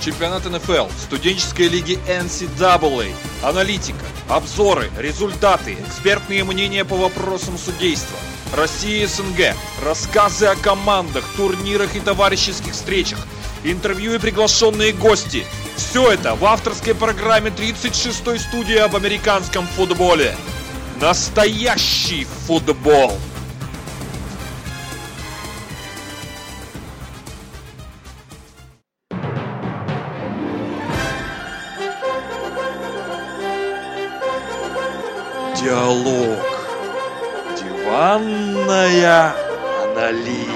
чемпионат НФЛ, студенческой лиги NCAA, аналитика, обзоры, результаты, экспертные мнения по вопросам судейства, Россия и СНГ, рассказы о командах, турнирах и товарищеских встречах, интервью и приглашенные гости. Все это в авторской программе 36-й студии об американском футболе. Настоящий футбол! Диалог. Диванная аналитика.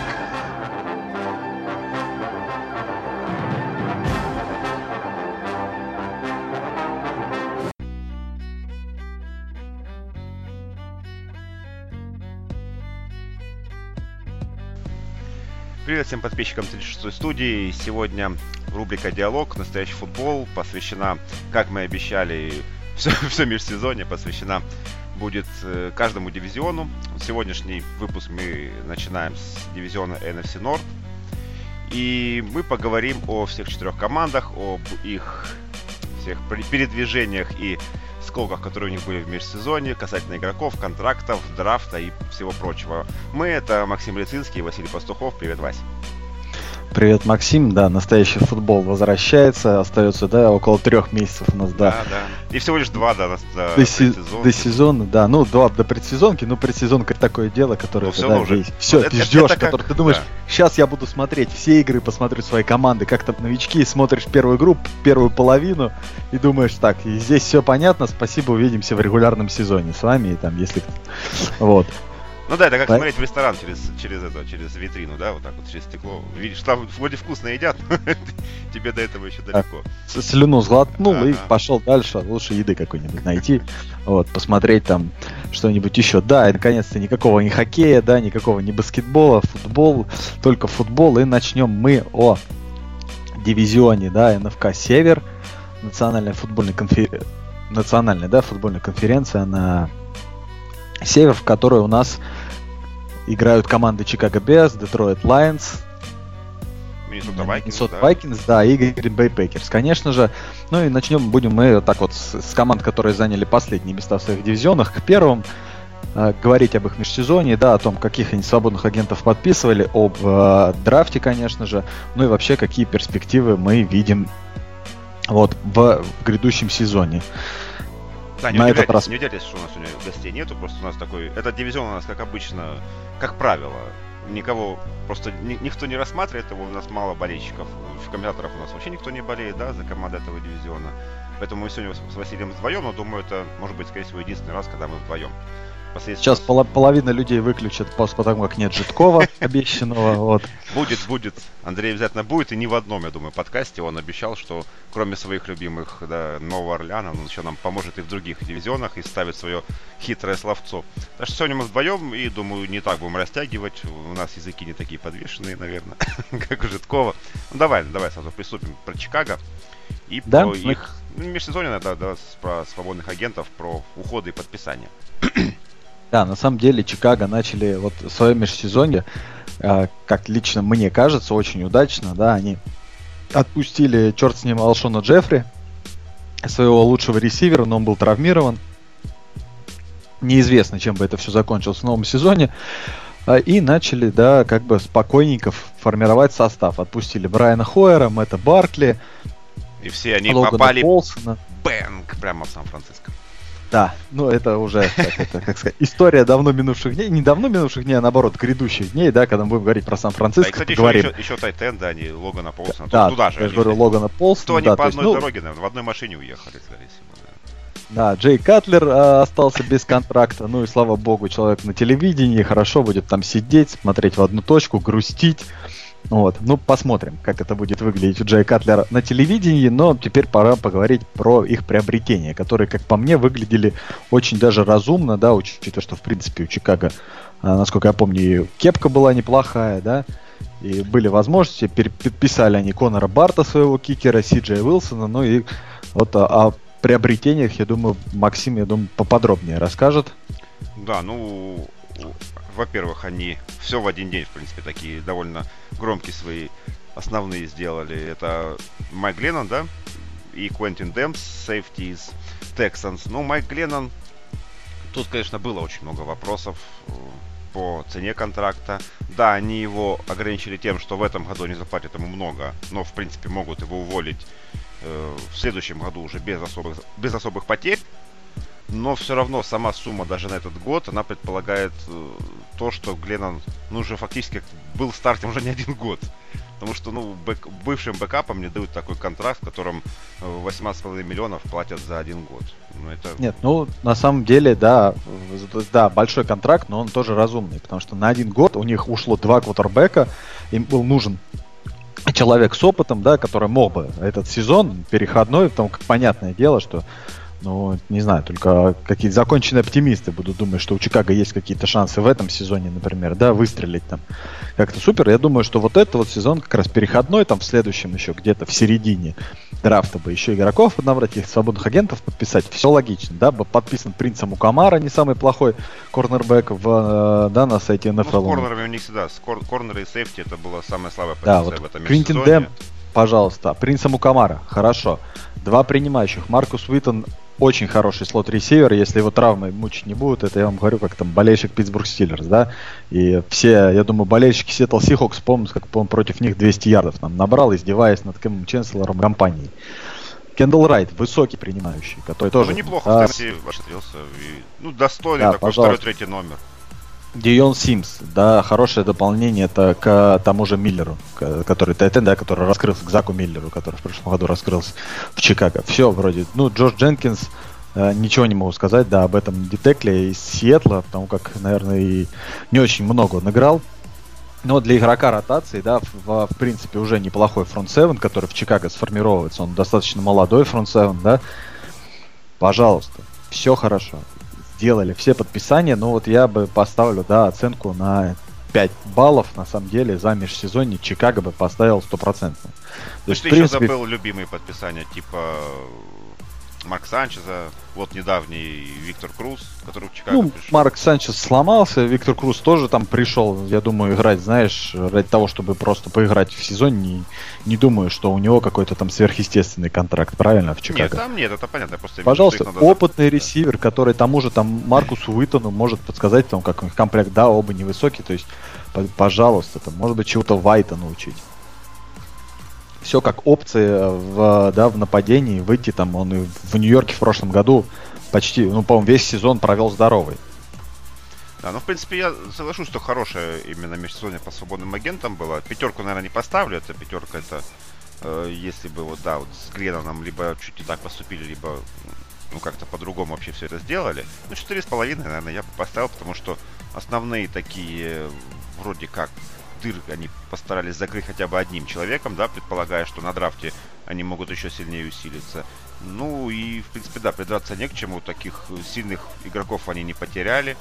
Привет всем подписчикам 36-й студии. Сегодня рубрика «Диалог. Настоящий футбол» посвящена, как мы обещали, все межсезонье посвящена будет каждому дивизиону. Сегодняшний выпуск мы начинаем с дивизиона NFC North. И мы поговорим о всех 4 командах, об их всех передвижениях и сколках, которые у них были в межсезонье, касательно игроков, контрактов, драфта и всего прочего. Мы — это Максим Лицинский и Василий Пастухов. Привет, Вась. Привет, Максим. Да, настоящий футбол возвращается. Остается, да, около 3 месяцев у нас, да. И всего лишь 2 до сезона, да. Ну, 2 до предсезонки. Ну, предсезонка — это такое дело, которое ты, да, все, ты ждешь, который ты думаешь, сейчас я буду смотреть все игры, посмотрю свои команды, как там новички, смотришь первую игру, первую половину и думаешь, так, и здесь все понятно, спасибо, увидимся в регулярном сезоне с вами, и там, если... Вот. Ну да, это как смотреть в ресторан через витрину, да, вот так вот через стекло. Видишь, там вроде вкусно едят, тебе до этого еще далеко. Слюну сглотнул и пошел дальше, лучше еды какой-нибудь найти, вот, посмотреть там что-нибудь еще. Да, и наконец-то никакого не хоккея, да, никакого не баскетбола, футбол, только футбол. И начнем мы о дивизионе, да, НФК Север, национальная футбольная конференция на Север, в которой у нас играют команды Chicago Bears, Detroit Lions, Minnesota Vikings, да, и Green Bay Packers, конечно же. Ну и будем мы так вот с команд, которые заняли последние места в своих дивизионах, к первым, говорить об их межсезонье, да, о том, каких они свободных агентов подписывали, об драфте, конечно же, ну и вообще, какие перспективы мы видим вот в грядущем сезоне. Да, не удивляйтесь, что у нас сегодня гостей нету, просто у нас такой... Этот дивизион у нас, как обычно, как правило, никого, просто никто не рассматривает его, у нас мало болельщиков, в комментаторах у нас вообще никто не болеет, да, за команду этого дивизиона. Поэтому мы сегодня с Василием вдвоем, но думаю, это может быть, скорее всего, единственный раз, когда мы вдвоем. Сейчас половина людей выключат, потому как нет Житкова обещанного. Вот. Будет. Андрей обязательно будет, и не в одном, я думаю, подкасте. Он обещал, что кроме своих любимых, да, Нового Орлеана, он еще нам поможет и в других дивизионах и ставит свое хитрое словцо. Так что сегодня мы вдвоем, и думаю, не так будем растягивать. У нас языки не такие подвешенные, наверное, как у Житкова. Ну давай сразу приступим про Чикаго и про их межсезонье, да, про свободных агентов, про уходы и подписания. Да, на самом деле Чикаго начали вот свое межсезонье, как лично мне кажется, очень удачно, да, они отпустили, черт с ним, Алшона Джеффри, своего лучшего ресивера, но он был травмирован. Неизвестно, чем бы это все закончилось в новом сезоне. И начали, да, как бы спокойненько формировать состав. Отпустили Брайана Хойера, Мэтта Баркли. И все они Логана попали Полсона. Бэнк прямо в Сан-Франциско. Да, ну это уже, как сказать, история давно минувших дней, не давно минувших дней, а наоборот, грядущих дней, да, когда мы будем говорить про Сан-Франциско, да, и, кстати, поговорим. еще Тайтенда, а не Логана Полсона, да, туда же. Я говорю, Логана Полсона, то они да, по одной есть, дороге, наверное, в одной машине уехали, скорее всего. Да, Джей Катлер остался без контракта, ну и слава богу, человек на телевидении, хорошо будет там сидеть, смотреть в одну точку, грустить. Вот, ну посмотрим, как это будет выглядеть у Джея Катлера на телевидении, но теперь пора поговорить про их приобретения, которые, как по мне, выглядели очень даже разумно, да, учитывая, что в принципе у Чикаго, насколько я помню, и кепка была неплохая, да, и были возможности, подписали они Конора Барта, своего кикера, Си Джей Уилсона, ну и вот о приобретениях, я думаю, Максим, поподробнее расскажет. Да, ну, во-первых, они все в один день, в принципе, такие довольно громкие свои основные сделали. Это Майк Гленнон, да? И Квентин Демпс, сейфти из Texans. Ну, Майк Гленнон, тут, конечно, было очень много вопросов по цене контракта. Да, они его ограничили тем, что в этом году они заплатят ему много, но, в принципе, могут его уволить в следующем году уже без особых потерь. Но все равно сама сумма даже на этот год, она предполагает то, что Гленнон, ну, уже фактически был стартом уже не один год. Потому что, ну, бывшим бэкапам не дают такой контракт, в котором 18,5 миллионов платят за один год. Ну, это... Нет, ну, на самом деле, да, большой контракт, но он тоже разумный. Потому что на один год у них ушло 2 квотербека, им был нужен человек с опытом, да, который мог бы этот сезон переходной, потому как понятное дело, что, ну, не знаю, только какие-то законченные оптимисты будут думать, что у Чикаго есть какие-то шансы в этом сезоне, например, да, выстрелить там как-то супер. Я думаю, что вот этот вот сезон как раз переходной, там в следующем еще где-то в середине драфта бы еще игроков набрать, их свободных агентов подписать, все логично, да, бы подписан Принц Амукамара, не самый плохой корнербэк да, на сайте NFL. Ну, с корнерами у них всегда, корнеры и сейфти это была самая слабая позиция, да, вот в этом Квинтин межсезонье. Дэм, пожалуйста, Принц Амукамара, хорошо. 2 принимающих, Маркус Уитон очень хороший слот-ресивер, если его травмы мучить не будут, это я вам говорю, как там болельщик Питтсбург Стиллерс, да, и все, я думаю, болельщики Сиэтл Сихокс помнят, как он против них 200 ярдов нам набрал, издеваясь над Кэмом Ченселором компании. Кендалл Райт, высокий принимающий, который тоже... Ну, неплохо в Теннесси отлился, ну, достойный, да, такой второй-третий номер. Дион Симс, да, хорошее дополнение это к тому же Миллеру, который Тайтен, да, который раскрылся, к Заку Миллеру, который в прошлом году раскрылся в Чикаго. Все вроде, ну, Джош Дженкинс, ничего не могу сказать, да, об этом детекле из Сиэтла, потому как, наверное, и не очень много он играл. Но для игрока ротации, да, в принципе, уже неплохой фронт-севен, который в Чикаго сформировывается, он достаточно молодой фронт-севен, да, пожалуйста, все хорошо. Делали все подписания, но вот я бы поставлю, да, оценку на 5 баллов, на самом деле, за межсезонье Чикаго бы поставил 100%. То есть, ты принципе... еще забыл любимые подписания, типа Марк Санчеза, вот недавний Виктор Круз, который в Чикаго пришел. Марк Санчез сломался, Виктор Круз тоже там пришел, я думаю, играть, знаешь, ради того, чтобы просто поиграть в сезоне, не думаю, что у него какой-то там сверхъестественный контракт, правильно, в Чикаго? Нет, там нет, это понятно, просто... Пожалуйста, опытный ресивер, который тому же там Маркусу Уитону может подсказать, там, как у них комплект, да, оба невысокие, то есть, пожалуйста, там, может быть, чего-то Вайта научить. Все как опция в нападении, выйти там, он и в Нью-Йорке в прошлом году почти, ну, по-моему, весь сезон провел здоровый. Да, ну, в принципе, я соглашусь, что хорошее именно межсезонье по свободным агентам было. 5, наверное, не поставлю, это 5, это если бы вот, да, вот с Гленноном либо чуть не так поступили, либо, ну, как-то по-другому вообще все это сделали. Ну, 4,5, наверное, я бы поставил, потому что основные такие, вроде как, дыры они постарались закрыть хотя бы одним человеком, да, предполагая, что на драфте они могут еще сильнее усилиться. Ну и, в принципе, да, придраться не к чему, таких сильных игроков они не потеряли.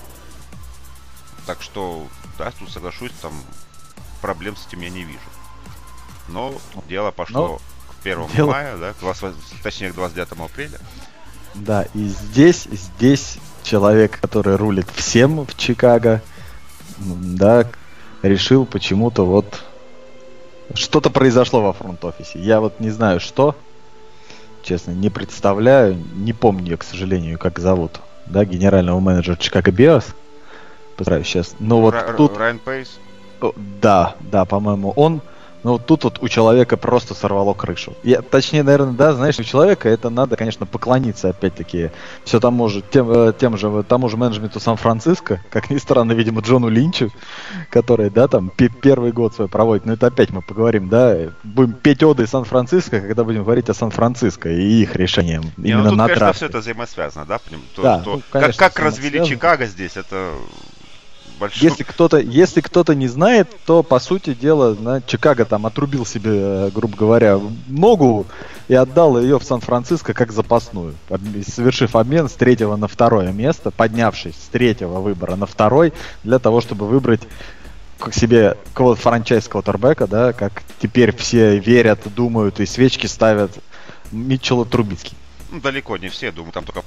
Так что, да, тут соглашусь, там проблем с этим я не вижу. Но дело пошло к 1 мая, да, точнее к 29 апреля. Да, и здесь человек, который рулит всем в Чикаго, да, решил почему-то вот что-то произошло во фронт-офисе. Я вот не знаю что, честно, не представляю, не помню, к сожалению, как зовут, да, генерального менеджера Чикаго Bears. Постараюсь сейчас. Но вот тут... Райан Пейс? Да, по-моему, он. Но вот тут вот у человека просто сорвало крышу. Точнее, наверное, да, знаешь, у человека это надо, конечно, поклониться, опять-таки, все тому же менеджменту Сан-Франциско, как ни странно, видимо, Джону Линчу, который, да, там, первый год свой проводит. Но это опять мы поговорим, да, будем петь оды Сан-Франциско, когда будем говорить о Сан-Франциско и их решениям именно тут, на конечно, драфте. все это взаимосвязано, да? Да, конечно, как развели Чикаго здесь, это... Если кто-то не знает, то, по сути дела, Чикаго там отрубил себе, грубо говоря, ногу и отдал ее в Сан-Франциско как запасную, совершив обмен с 3-го на 2-е место, поднявшись с 3-го выбора на 2-й, для того, чтобы выбрать к себе франчайз-квотербека, да, как теперь все верят, думают и свечки ставят Митчелла Трубицки. Ну, далеко не все, думаю, там только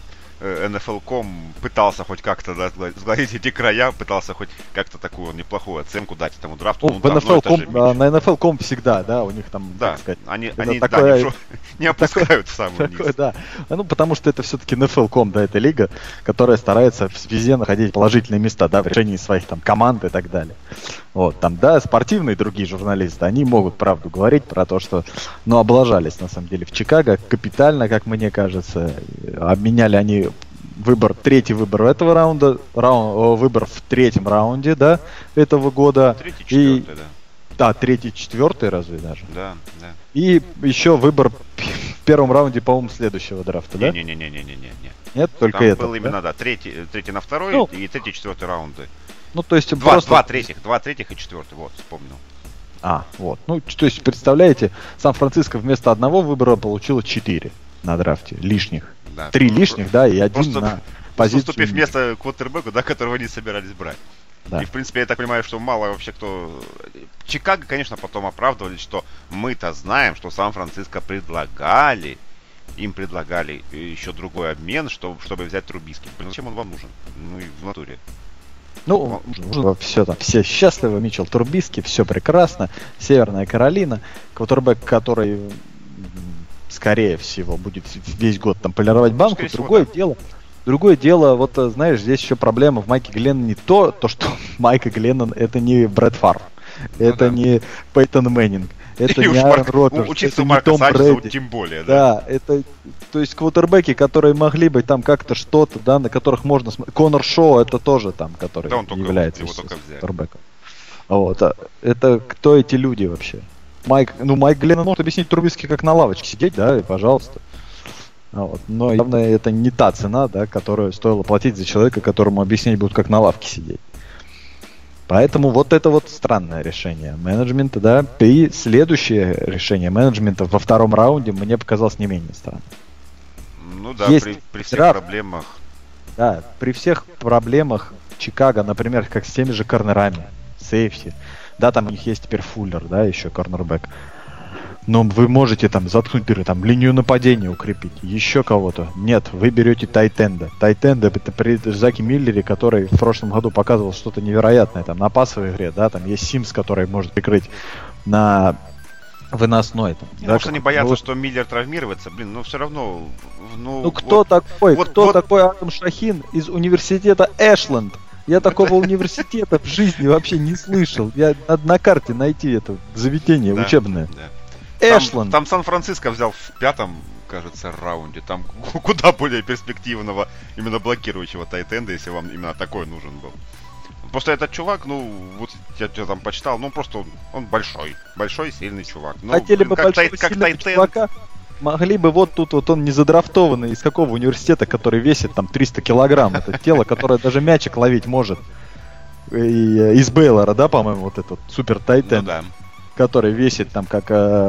NFL.com пытался хоть как-то сгладить эти края, пытался хоть как-то такую неплохую оценку дать этому драфту. В NFL.com, на NFL.com всегда, да, у них там, да, так сказать, они такое, не опускают в самый низ. Да. Ну, потому что это все-таки NFL.com, да, это лига, которая старается везде находить положительные места, да, в решении своих там команд и так далее. Вот, там, да, спортивные другие журналисты, они могут правду говорить про то, что, ну, облажались, на самом деле, в Чикаго капитально, как мне кажется. Обменяли они третий выбор этого раунда, выбор в третьем раунде, да, этого года. Третий, четвертый, да. Да, третий, четвертый разве даже? Да. И еще выбор в первом раунде, по-моему, следующего драфта, да? Не. Нет, только там это. был именно, да, третий на второй, ну, и третий, четвертый раунды. Ну, то есть Два третьих и четвертый, вот, вспомнил. Вот. Ну, то есть, представляете, Сан-Франциско вместо одного выбора получило 4 на драфте лишних. Да, 3 лишних, да, и один на позицию. Уступив место квотербеку, да, которого не собирались брать. Да. И, в принципе, я так понимаю, что мало вообще кто... Чикаго, конечно, потом оправдывались, что мы-то знаем, что Сан-Франциско им предлагали еще другой обмен, чтобы взять Трубиски. Зачем он вам нужен? Ну и в натуре. Ну, все там, все счастливы, Митчелл Трубиски, все прекрасно. Северная Каролина, квотербек, который, скорее всего, будет весь год там полировать банку. Другое дело, вот знаешь, здесь еще проблема в Майке Гленноне то, что Майка Гленнон это не Брэд Фарр, это не Пейтон Мэннинг, это не Аарон Роджерс, это не Том Брэди. Тем более, да, это, то есть квотербеки, которые могли бы там как-то что-то, да, на которых можно смотреть. Конор Шоу это тоже там, который является квотербеком. Вот, это кто эти люди вообще? Майк Гленнон может объяснить Трубиски, как на лавочке сидеть, да, и пожалуйста. Вот. Но явно это не та цена, да, которую стоило платить за человека, которому объяснять будут, как на лавке сидеть. Поэтому вот это вот странное решение менеджмента, да. И следующее решение менеджмента во втором раунде мне показалось не менее странным. Ну да, при всех проблемах. Да, при всех проблемах Чикаго, например, как с теми же корнерами, сейфти. Да, там у них есть теперь Фуллер, да, еще корнербэк. Но вы можете там заткнуть дыры, там линию нападения укрепить, еще кого-то. Нет, вы берете тайтенда. Тайтенда это при Заке Миллере, который в прошлом году показывал что-то невероятное там на пасовой игре, да, там есть Симс, который может прикрыть на выносной. Там, да, может, они боятся, что Миллер травмируется, но все равно... кто такой Адам Шахин из университета Эшленд? Я такого университета в жизни вообще не слышал. Я надо на карте найти это заведение учебное. Да. Эшленд. Там Сан-Франциско взял в 5-м, кажется, раунде. Там куда более перспективного, именно блокирующего тайтенда, если вам именно такой нужен был. Просто этот чувак, вот я там почитал, просто он большой, сильный чувак. Хотели бы большого сильного чувака, могли бы вот тут вот он не задрафтованный, из какого университета, который весит там 300 килограмм. Это тело, которое даже мячик ловить может. И из Бейлора, да, по-моему, вот этот супер тайтенд. Да. Который весит там как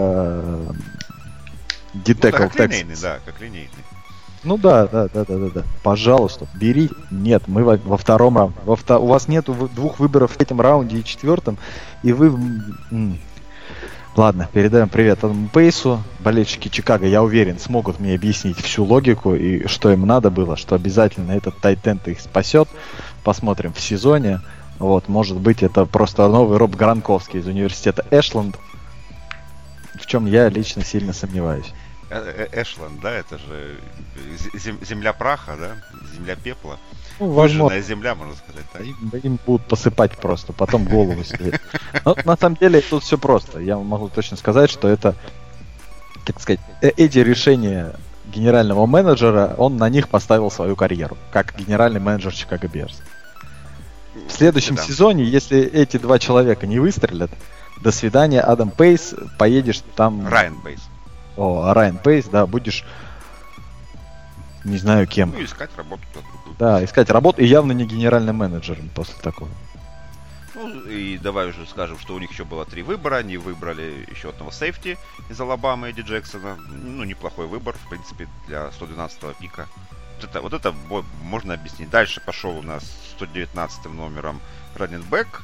детектор. Как линейный, да, как линейный. Ну да. Пожалуйста, бери. Нет, мы во втором раунде. У вас нету двух выборов в третьем раунде и четвертом, и вы... Ладно, передаем привет Адаму Пейсу. Болельщики Чикаго, я уверен, смогут мне объяснить всю логику и что им надо было, что обязательно этот тайтенд их спасет. Посмотрим в сезоне. Вот, может быть, это просто новый Роб Гранковский из университета Эшленд, в чем я лично сильно сомневаюсь. Эшленд, да, это же земля праха, да, земля пепла. Выжженная земля, можно сказать, так? Им будут посыпать просто, потом голову себе. Но на самом деле тут все просто. Я могу точно сказать, что это, так сказать, эти решения генерального менеджера, он на них поставил свою карьеру, как генеральный менеджер Чикаго Берс. В следующем сезоне, если эти два человека не выстрелят, до свидания, Адам Пейс, поедешь там... Райан Пейс. Райан Пейс, да, будешь... Не знаю кем. Искать работу. Да, искать работу и явно не генеральным менеджером после такого. И давай уже скажем, что у них еще было 3 выбора. Они выбрали еще одного сейфти из Алабамы, Эдди Джексона. Неплохой выбор, в принципе, для 112-го пика. Вот это можно объяснить. Дальше пошел у нас 119-м номером раннинбэк.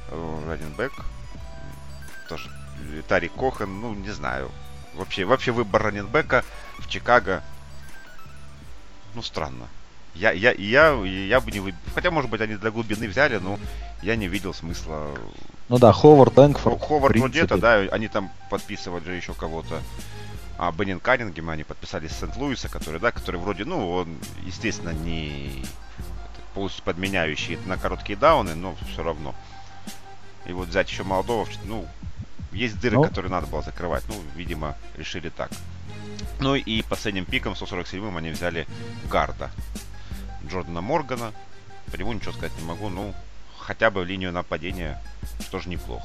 Тоже Тари Кохан, не знаю. Вообще выбор раннинбэка в Чикаго, странно. Я бы не выбил. Хотя, может быть, они для глубины взяли, но я не видел смысла. Ну да, Ховард, Энкфорд. Ховард вроде это, да, они там подписывали же еще кого-то. Беннин Каннингем они подписали с Сент-Луиса, который вроде, он, естественно, не полностью подменяющий на короткие дауны, но все равно. И вот взять еще молодого, есть дыры, которые надо было закрывать. Видимо, решили так. Ну и последним пиком, 147-м, они взяли гарда Джордана Моргана. По нему ничего сказать не могу, хотя бы линию нападения, что же неплохо.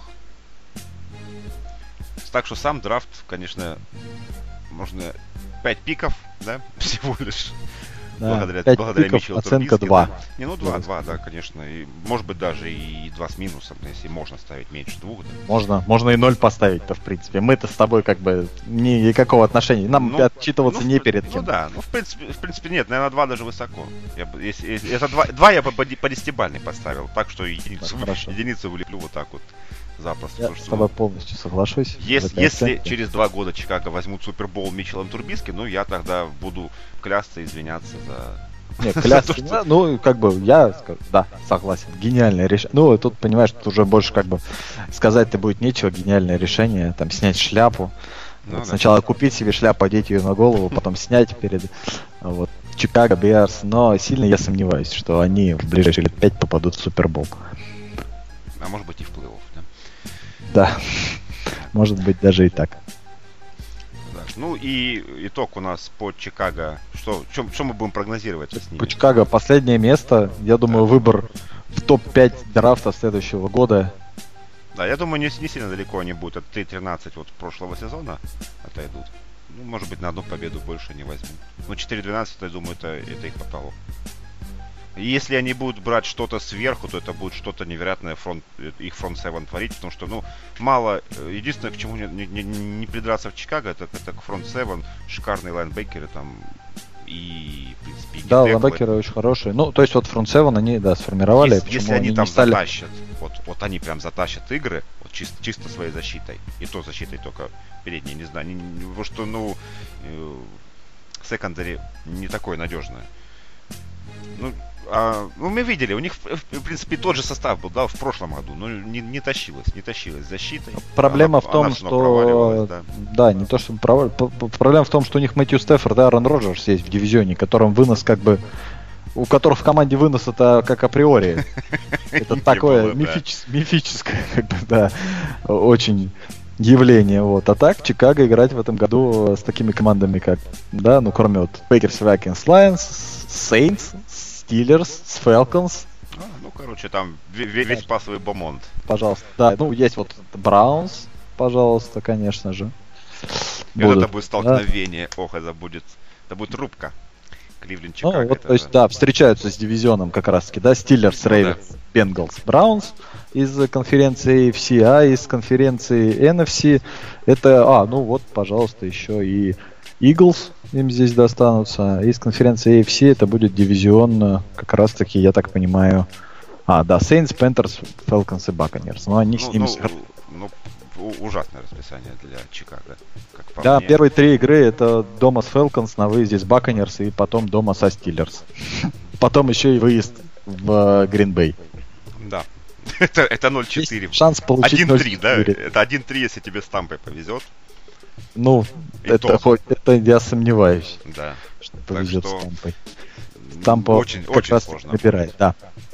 Так что сам драфт, конечно, можно 5 пиков, да, всего лишь. Да, благодаря Митчеллу оценка Трубиски, 2. Да. 2, да, конечно. И, может быть, даже и 2 с минусом, если можно ставить меньше 2. Да. Можно и 0 поставить-то, в принципе. Мы-то с тобой никакого отношения. Нам отчитываться не перед кем. В принципе, нет, наверное, 2 даже высоко. Если это 2 я по 10-бальный поставил, так что единицу вылеплю вот так вот. Запросто. Я с тобой полностью соглашусь. Если через 2 года Чикаго возьмут Супербол Митчеллом Трубиски, я тогда буду клясться и извиняться за... Нет, клясться, я скажу, да, согласен. Гениальное решение. Тут, понимаешь, тут уже больше сказать-то будет нечего. Гениальное решение, снять шляпу. Сначала купить себе шляпу, одеть ее на голову, потом снять перед Чикаго Беарс. Но сильно я сомневаюсь, что они в ближайшие лет 5 попадут в Супербол. А может быть и в плей-офф, да? Да, может быть даже и так. Да. И итог у нас по Чикаго. Что мы будем прогнозировать с ними? По Чикаго последнее место. Я думаю, выбор в топ-5 драфта следующего года. Да, я думаю, не сильно далеко они будут. От 3-13 прошлого сезона отойдут. Может быть, на одну победу больше не возьмут. 4-12, я думаю, это их потолок. Если они будут брать что-то сверху, то это будет что-то невероятное их фронт-7 творить, потому что, мало... Единственное, к чему не придраться в Чикаго, это к фронт-7, шикарные лайнбекеры там и, в принципе, да, лайнбекеры очень хорошие. То есть фронт-7 они, сформировали. Если они там затащат, вот они прям затащат игры, чисто своей защитой, и то защитой только передней, не знаю, потому что, секондари не такое надежное. Мы видели, у них, в принципе, тот же состав был, да, в прошлом году, но не тащилась защитой. Проблема в том, что... Да, не то, что проблема в том, что у них Мэтью Стефорд и Аарон Роджерс есть в дивизионе, которым вынос у которых в команде вынос это как априори. Это такое мифическое, очень явление. А так, Чикаго играть в этом году с такими командами, как, кроме Пейкерс, Vikings, Lions, Saints, Steelers, Falcons. Там весь пасовый бомонд. Пожалуйста. Да, есть Браунс, пожалуйста, конечно же. Это будет столкновение. Это будет рубка. Кливленд, Чикаго. То есть, встречаются с дивизионом как раз-таки, Steelers, Ravens, Bengals, Browns из конференции AFC, а из конференции NFC это, пожалуйста, еще и Eagles им здесь достанутся. Из конференции AFC это будет дивизион, как раз таки, я так понимаю, Saints, Panthers, Falcons и Buccaneers. Но они с ними... Ужасное расписание для Чикаго. Да, мне. Первые 3 игры это дома с Falcons, на выезде с Buccaneers и потом дома со Steelers. Потом еще и выезд в Green Bay. Да. Это 0-4. Есть шанс получить 1-3, да? Это 1-3, если тебе с Тампой повезет. Это я сомневаюсь, да. что повезет с Тампой. Тампа очень как раз сложно набирает, да.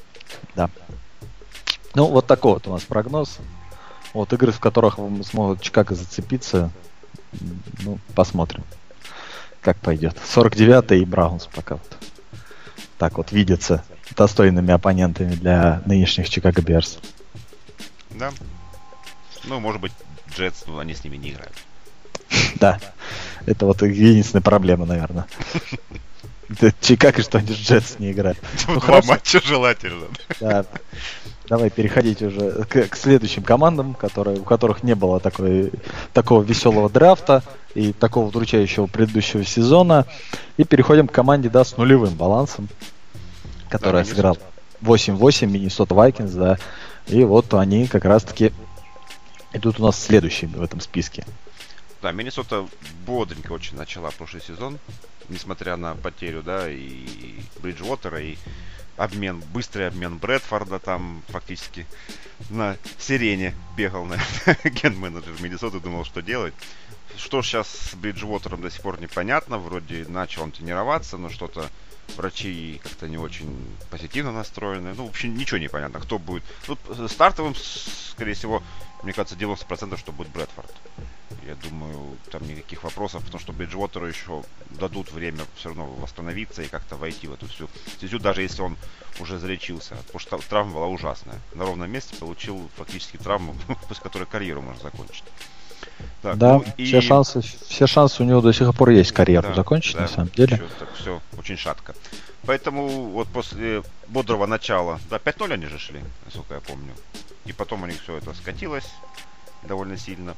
Вот такой у нас прогноз. Игры, в которых смогут Чикаго зацепиться, посмотрим, как пойдет. 49-й и Браунс пока так видятся достойными оппонентами для нынешних Чикаго Берс. Да. Может быть, Джетс, они с ними не играют. Да. Это единственная проблема, наверное. Чикаго, что они с Джетс не играют. 2 матча желательно. Да. Давай переходить уже к следующим командам, у которых не было такого веселого драфта и такого удручающего предыдущего сезона. И переходим к команде, с нулевым балансом, которая сыграла 8-8, Миннесота Vikings, да. И они как раз-таки идут у нас следующими в этом списке. Да, Миннесота бодренько очень начала прошлый сезон, несмотря на потерю, да, и Бриджвотера, и быстрый обмен Брэдфорда, там фактически на сирене бегал, ген-менеджер Миннесоты, думал, что делать. Что сейчас с Бриджвотером до сих пор непонятно, вроде начал он тренироваться, но что-то врачи как-то не очень позитивно настроены. Ну, в общем, ничего не понятно, кто будет. Тут стартовым, скорее всего, мне кажется, 90%, что будет Брэдфорд. Я думаю, там никаких вопросов, потому что Бриджвотеру еще дадут время все равно восстановиться и как-то войти в эту всю стезю, даже если он уже залечился. Потому что травма была ужасная. На ровном месте получил фактически травму, после которой карьеру можно закончить. Так, да, ну, все шансы у него до сих пор есть карьеру да, закончить, да, на самом деле. Все очень шатко. Поэтому вот после бодрого начала, да, 5-0 они же шли, насколько я помню. И потом у них все это скатилось довольно сильно.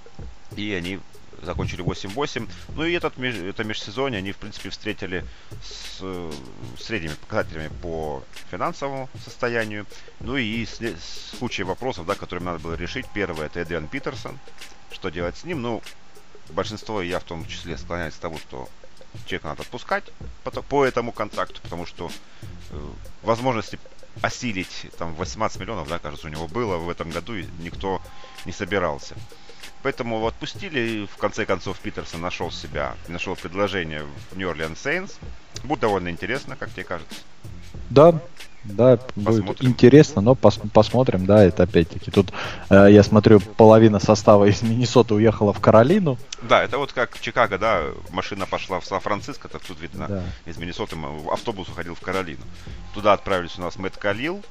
И они закончили 8-8. Ну и это межсезонье они, в принципе, встретили с средними показателями по финансовому состоянию. Ну и с кучей вопросов, да, которые надо было решить. Первое — это Эдриан Питерсон. Что делать с ним? Ну, большинство, я в том числе, склоняюсь к тому, что человека надо отпускать по этому контракту, потому что возможности осилить там 18 миллионов, да, кажется, у него было в этом году, и никто не собирался. Поэтому его отпустили, и в конце концов Питерсон нашел предложение в New Orleans Saints. Будет довольно интересно, как тебе кажется. Да, будет интересно, но посмотрим, да, это опять-таки тут, я смотрю, половина состава из Миннесоты уехала в Каролину. Да, это вот как Чикаго, да, машина пошла в Сан-Франциско, так тут видно, да. Из Миннесоты автобус уходил в Каролину. Туда отправились у нас Мэтт Калил,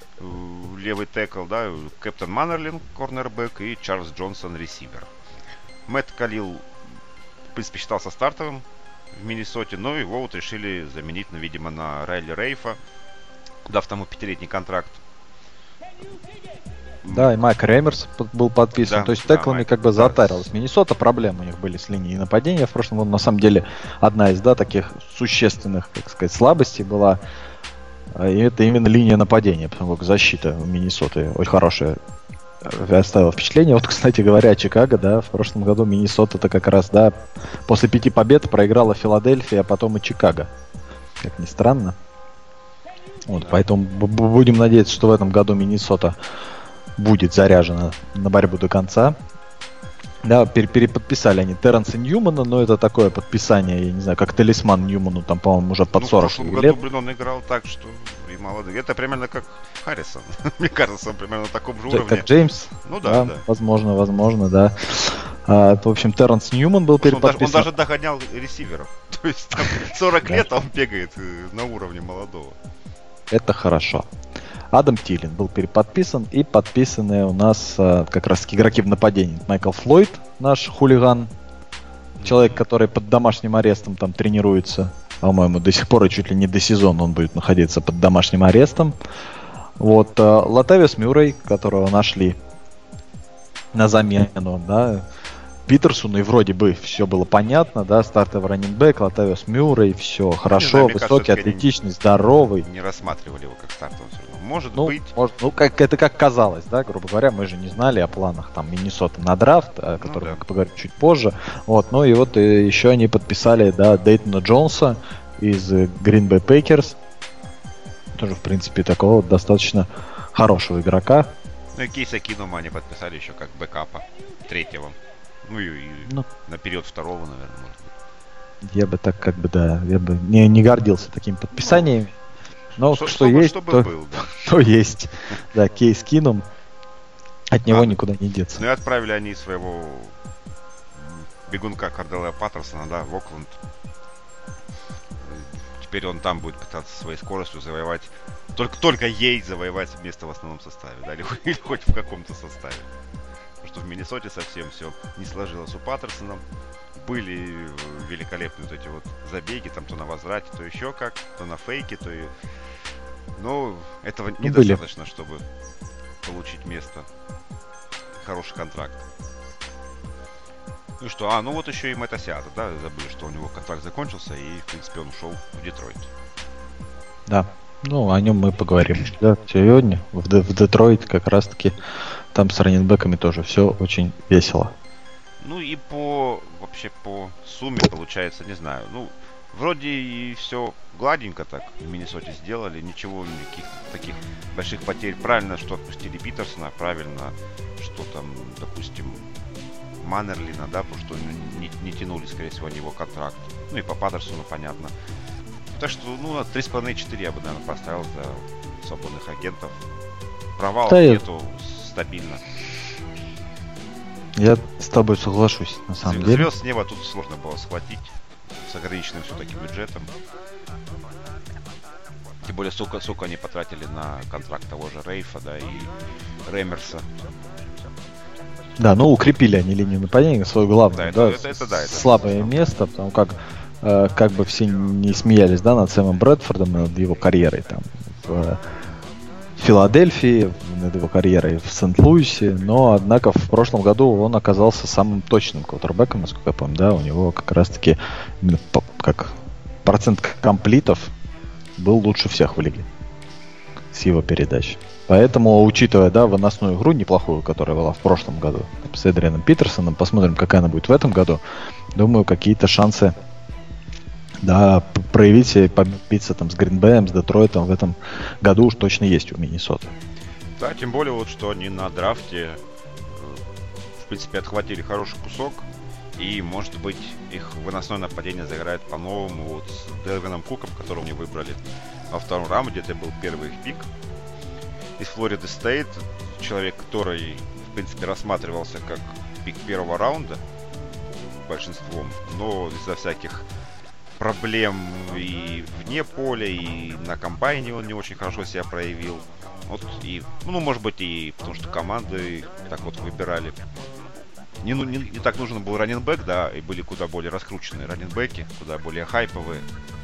левый текл, да, Кэптон Маннерлин, корнербэк, и Чарльз Джонсон, ресивер. Мэтт Калил, в принципе, считался стартовым в Миннесоте, но его вот решили заменить, ну, видимо, на Райли Рейфа, дав тому 5-летний контракт. Да, и Майк Реймерс был подписан. Да, то есть теклами Майк, как бы затарилось. Миннесота, проблемы у них были с линией нападения в прошлом году. На самом деле, одна из, да, таких существенных, так сказать, слабостей была, и это именно линия нападения, потому как защита у Миннесоты очень хорошая оставила впечатление. Вот, кстати говоря, Чикаго, да, в прошлом году Миннесота-то как раз, да, после 5 побед проиграла Филадельфия, а потом и Чикаго. Как ни странно. Вот, поэтому будем надеяться, что в этом году Миннесота будет заряжена на борьбу до конца. Да, переподписали они Терренса Ньюмана, но это такое подписание, я не знаю, как талисман Ньюману, там, по-моему, уже под 40 лет. В прошлом году, блин, он играл так, что и молодой. Это примерно как Харрисон. Мне кажется, он примерно на таком же уровне. Как Джеймс? Ну да. Возможно, да. В общем, Терренс Ньюман был переподписан. Он даже догонял ресиверов. То есть там 40 лет, а он бегает на уровне молодого. Это хорошо. Адам Тилин был переподписан, и подписаны у нас как раз игроки в нападении. Майкл Флойд, наш хулиган, человек, который под домашним арестом там тренируется, по-моему, до сих пор и чуть ли не до сезона он будет находиться под домашним арестом. Вот, Латавиус Мюррей, которого нашли на замену, да, Питерсону, и вроде бы все было понятно, да, стартовый раннинбэк, Латавиус Мюррей, все хорошо, высокий, атлетичный, здоровый. Не рассматривали его как стартовый. Может быть. Как казалось, да, грубо говоря, мы же не знали о планах там Миннесоты на драфт, о котором мы поговорим чуть позже. Вот, ну и вот еще они подписали, да, Дейтона Джонса из Green Bay Packers. Тоже, в принципе, такого достаточно хорошего игрока. Ну и Кейса Кинума они подписали еще как бэкапа третьего. Ну и на период второго, наверное, может быть. Я бы так как бы, да, я бы не гордился такими подписаниями. Но что есть, то есть. Да, Кейс Кинум. От него никуда не деться. Ну и отправили они своего бегунка Карделла Паттерсона, да, в Окленд. Теперь он там будет пытаться своей скоростью завоевать, только ей завоевать место в основном составе, да, или хоть в каком-то составе. Потому что в Миннесоте совсем все не сложилось у Паттерсона. Были великолепные вот эти вот забеги, там то на возврате, то еще как, то на фейке, то и... Но этого недостаточно, чтобы получить место. Хороший контракт. Ну что, ну вот еще и Мэтт Асиата, да, забыли, что у него контракт закончился, и, в принципе, он ушел в Детройт. Да, ну о нем мы поговорим. Да, сегодня в Детройт как раз-таки там с раннинбэками тоже все очень весело. Ну и вообще по сумме получается, не знаю, ну, вроде и все гладенько так в Миннесоте сделали, ничего, никаких таких больших потерь. Правильно, что отпустили Питерсона, правильно, что там, допустим, Маннерлина, да, потому что не тянули, скорее всего, на него контракт. Ну и по Паттерсону, понятно. Так что, ну, 3,5-4 я бы, наверное, поставил за свободных агентов. Провалов нету, стабильно. Я с тобой соглашусь, на самом деле. Звезд с неба тут сложно было схватить. С ограниченным все-таки бюджетом. Тем более, сколько они потратили на контракт того же Рейфа, да, и Ремерса. Да, ну укрепили они линию нападения, свое главное, это слабое место, потому как бы все не смеялись, да, над Сэмом Брэдфордом, над его карьерой там в Филадельфии, над его карьерой в Сент-Луисе, но, однако, в прошлом году он оказался самым точным квотербеком, насколько я помню, да, у него как раз-таки именно как процент комплитов был лучше всех в лиге с его передач. Поэтому, учитывая, да, выносную игру неплохую, которая была в прошлом году с Эдрианом Питерсоном, посмотрим, какая она будет в этом году, думаю, какие-то шансы, да, проявить себя и побиться там с Гринбэем, с Детройтом в этом году уж точно есть у Миннесоты. Да, тем более вот, что они на драфте, в принципе, отхватили хороший кусок, и, может быть, их выносное нападение заиграет по-новому вот с Делвином Куком, которого они выбрали во втором раунде, это был первый их пик из Флориды Стейт, человек, который, в принципе, рассматривался как пик первого раунда большинством, но из-за всяких проблем и вне поля, и на комбайне он не очень хорошо себя проявил. Вот и, ну, может быть, и потому что команды так вот выбирали. Не так нужен был раннинбэк, да, и были куда более раскрученные раннинбэки, куда более хайповые.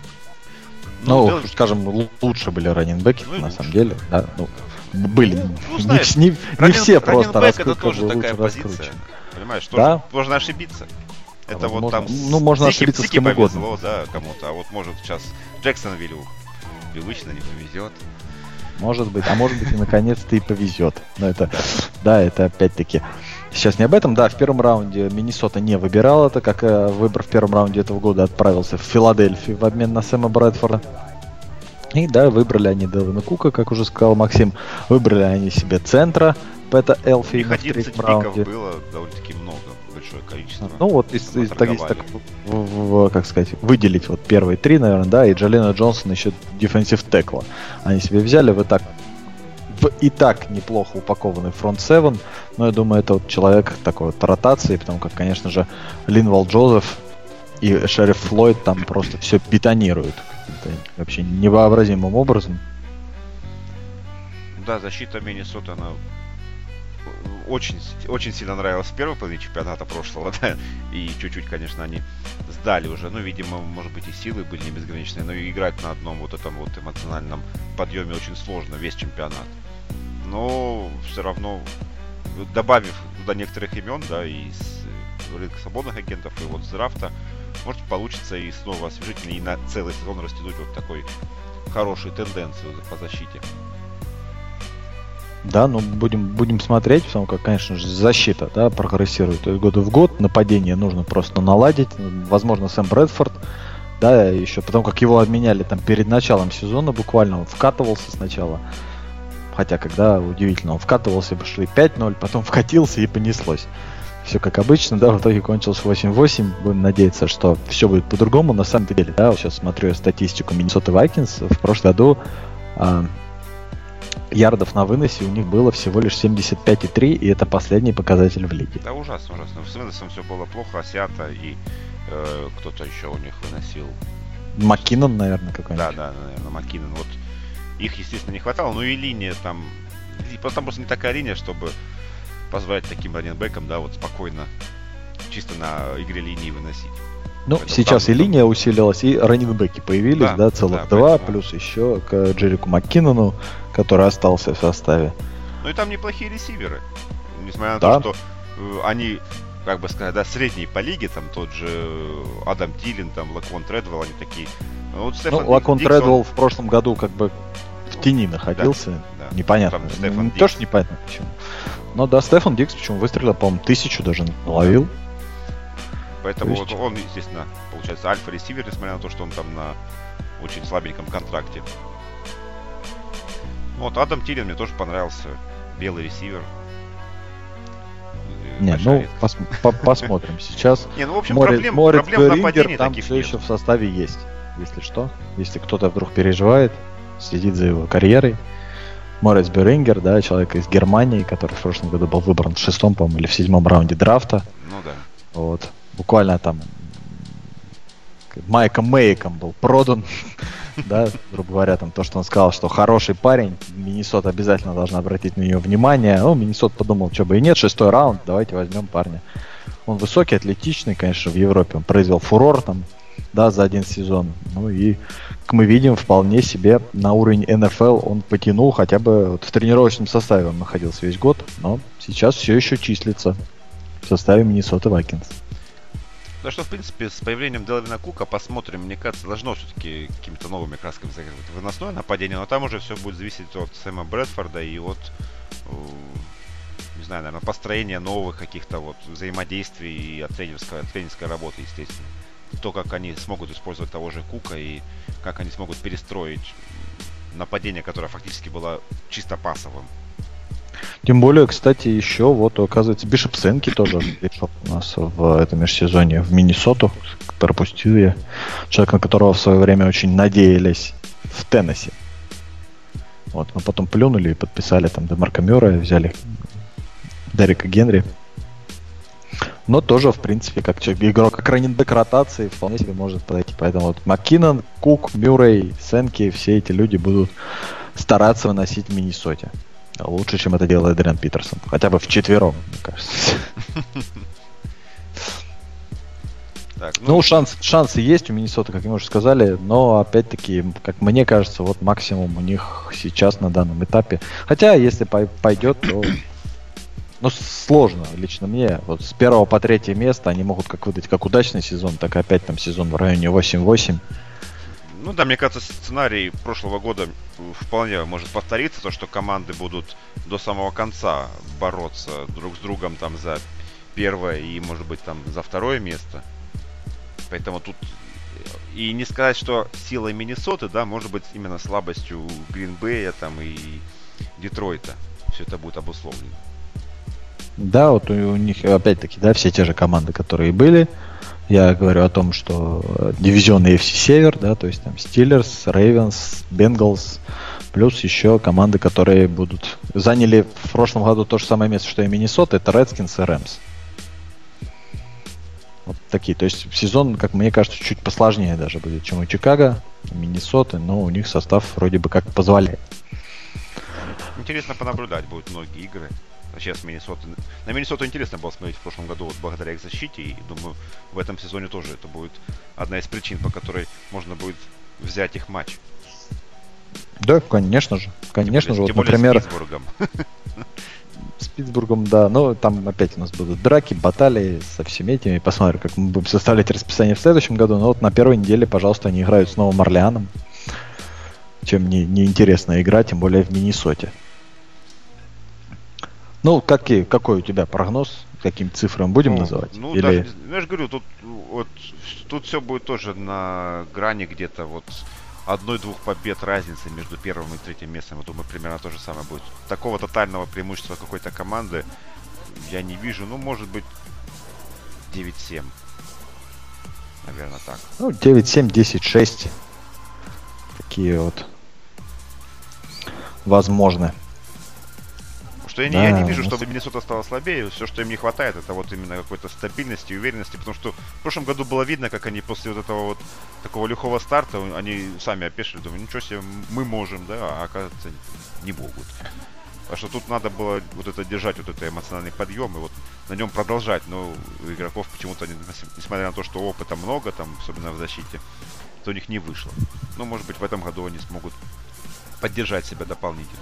Ну, скажем, лучше были раннинбэки, ну, на лучше. Самом деле, да, ну, были. Ну, знаешь, не все просто раскручены. Это тоже такая позиция, понимаешь, да? Можно ошибиться. Это вот вот там можно ошибиться с кем угодно. Повезло, да, кому-то. А вот может сейчас Джексонвиллю привычно не повезет. Может быть, и наконец-то и повезет. Но это, да, это опять-таки сейчас не об этом. Да, в первом раунде Миннесота не выбирал это, как выбор в первом раунде этого года отправился в Филадельфию в обмен на Сэма Брэдфорда. И да, выбрали они Делвина Кука, как уже сказал Максим. Выбрали они себе центра Пэта Элфи в третьем раунде. Было довольно-таки много, большое количество. Ну вот, если так, как сказать, выделить вот первые три, наверное, да, и Джалена Джонсона еще дефенсив текла. Они себе взяли в и так неплохо упакованный фронт 7, но я думаю, это вот человек такой вот ротации, потому как, конечно же, Линвал Джозеф и Шериф Флойд там просто все бетонируют. Это вообще невообразимым образом. Да, защита Миннесоты, она очень, очень сильно нравилась в первой половине чемпионата прошлого, да, и чуть-чуть, конечно, они сдали уже, ну, видимо, может быть, и силы были не безграничные, но и играть на одном вот этом вот эмоциональном подъеме очень сложно, весь чемпионат. Но все равно, добавив туда некоторых имен, да, и с рынка свободных агентов, и вот с драфта, может, получится и снова освежительно, и на целый сезон растянуть вот такой хорошую тенденцию по защите. Да, ну будем смотреть, потому как, конечно же, защита, да, прогрессирует из года в год, нападение нужно просто наладить. Возможно, Сэм Брэдфорд, да, еще потому как его обменяли там перед началом сезона буквально, он вкатывался сначала. Хотя, когда удивительно, он вкатывался, пошли 5-0, потом вкатился и понеслось. Все как обычно, да, в итоге кончилось 8-8. Будем надеяться, что все будет по-другому. На самом деле, да, вот сейчас смотрю статистику Миннесота Вайкингс. В прошлом году ярдов на выносе у них было всего лишь 75,3, и это последний показатель в лиге. Да, ужасно. С выносом все было плохо, Асиата и кто-то еще у них выносил. Маккинон, наверное, какой-нибудь. Да, наверное, Маккинон. Вот их, естественно, не хватало, но и линия там просто не такая линия, чтобы позволять таким раннинбэкам, да, вот спокойно, чисто на игре линии выносить. Ну, поэтому сейчас там, и линия усилилась, и раннинбэки появились, да, целых два, поэтому плюс еще к Джерику Маккинону, который остался в составе. Ну и там неплохие ресиверы, несмотря на то, что они, как бы сказать, да, средние по лиге, там тот же Адам Тилин, там Лаквон Тредвелл, они такие. Вот Лаквон Тредвелл в прошлом году как бы в тени находился, да, непонятно. Не то, что непонятно почему. Но да, Стефан Дикс, почему выстрелил, по-моему, 1000 даже наловил. Поэтому То есть- вот он, естественно, получается альфа-ресивер, несмотря на то, что он там на очень слабеньком контракте. Ну, вот Адам Тилен мне тоже понравился. Белый ресивер. Не, Большая ну, редкость. посмотрим сейчас. Не, ну, в общем, Морец проблем в нападении Берингер там таких все нет. еще в составе есть, если что. Если кто-то вдруг переживает, следит за его карьерой. Морец Берингер, да, человек из Германии, который в прошлом году был выбран в 6-м, по-моему, или в 7-м раунде драфта. Ну да. Вот. Буквально там Майком Мэйком был продан, да, грубо говоря, там то, что он сказал, что хороший парень, Миннесота обязательно должна обратить на нее внимание. Ну, Миннесота подумал, что бы и нет, 6-й раунд, давайте возьмем парня. Он высокий, атлетичный, конечно, в Европе, он произвел фурор там, да, за один сезон. Ну и, как мы видим, вполне себе на уровень НФЛ он потянул, хотя бы вот в тренировочном составе он находился весь год, но сейчас все еще числится в составе Миннесоты Вайкингс. Так что, в принципе, с появлением Делвина Кука посмотрим, мне кажется, должно все-таки какими-то новыми красками заигрывать выносное нападение, но там уже все будет зависеть от Сэма Брэдфорда и от, не знаю, наверное, построения новых каких-то вот взаимодействий и от тренерской работы, естественно. То, как они смогут использовать того же Кука и как они смогут перестроить нападение, которое фактически было чисто пасовым. Тем более, кстати, еще вот, оказывается, Бишоп Сенки тоже пришел у нас в этом межсезонье в Миннесоту. Пропустил я. Человек, на которого в свое время очень надеялись в Теннесси. Вот, но потом плюнули и подписали там Демарка Мюррея, взяли Дерека Генри. Но тоже, в принципе, как игрок, как раннинбэк ротации вполне себе может подойти. Поэтому вот Маккинон, Кук, Мюррей, Сенки, все эти люди будут стараться выносить в Миннесоте. Лучше, чем это делает Эдриан Питерсон. Хотя бы вчетвером, мне кажется. Так, Ну, шансы есть у Миннесоты, как мы уже сказали, но, опять-таки, как мне кажется, вот максимум у них сейчас на данном этапе. Хотя, если пойдет, то... Ну, сложно лично мне. Вот с 1 по 3 место они могут как выдать как удачный сезон, так и опять там сезон в районе 8-8. Ну да, мне кажется, сценарий прошлого года вполне может повториться, то, что команды будут до самого конца бороться друг с другом там за первое и, может быть, там за второе место. Поэтому тут и не сказать, что силой Миннесоты, да, может быть, именно слабостью Грин-Бэя там и Детройта все это будет обусловлено. Да, вот у них опять-таки, да, все те же команды, которые были. Я говорю о том, что дивизион AFC Север, да, то есть там Steelers, Ravens, Bengals, плюс еще команды, которые заняли в прошлом году то же самое место, что и Миннесота, это Redskins и Rams. Вот такие. То есть сезон, как мне кажется, чуть посложнее даже будет, чем у Чикаго, Миннесоты, но у них состав вроде бы как позволяет. Интересно понаблюдать, будут многие игры. Сейчас Миннесота. На Миннесоту интересно было смотреть в прошлом году вот благодаря их защите. И думаю, в этом сезоне тоже это будет одна из причин, по которой можно будет взять их матч. Да, конечно же. Конечно же. Вот, тем более например, с Питтсбургом. с Питтсбургом, да. Но там опять у нас будут драки, баталии со всеми этими. Посмотрим, как мы будем составлять расписание в следующем году. Но вот на первой неделе, пожалуйста, они играют с Новым Орлеаном. Чем не интересная игра, тем более в Миннесоте. Ну, какой у тебя прогноз? Каким цифрам будем называть? Ну, Или... даже, я же говорю, тут все будет тоже на грани где-то вот 1-2 побед разницы между первым и третьим местом. Я думаю, примерно то же самое будет. Такого тотального преимущества какой-то команды я не вижу. Ну, может быть, 9-7. Наверное, так. Ну, 9-7, 10-6. Такие вот возможны. Что я не вижу, чтобы Миннесота стала слабее. Все, что им не хватает, это вот именно какой-то стабильности и уверенности. Потому что в прошлом году было видно, как они после вот этого вот такого лихого старта, они сами опешили, думают, ничего себе, мы можем, да, а оказывается не могут. А что тут надо было вот это держать, вот это эмоциональный подъем и вот на нем продолжать. Но у игроков почему-то, несмотря на то, что опыта много, там, особенно в защите, то у них не вышло. Но, может быть, в этом году они смогут поддержать себя дополнительно.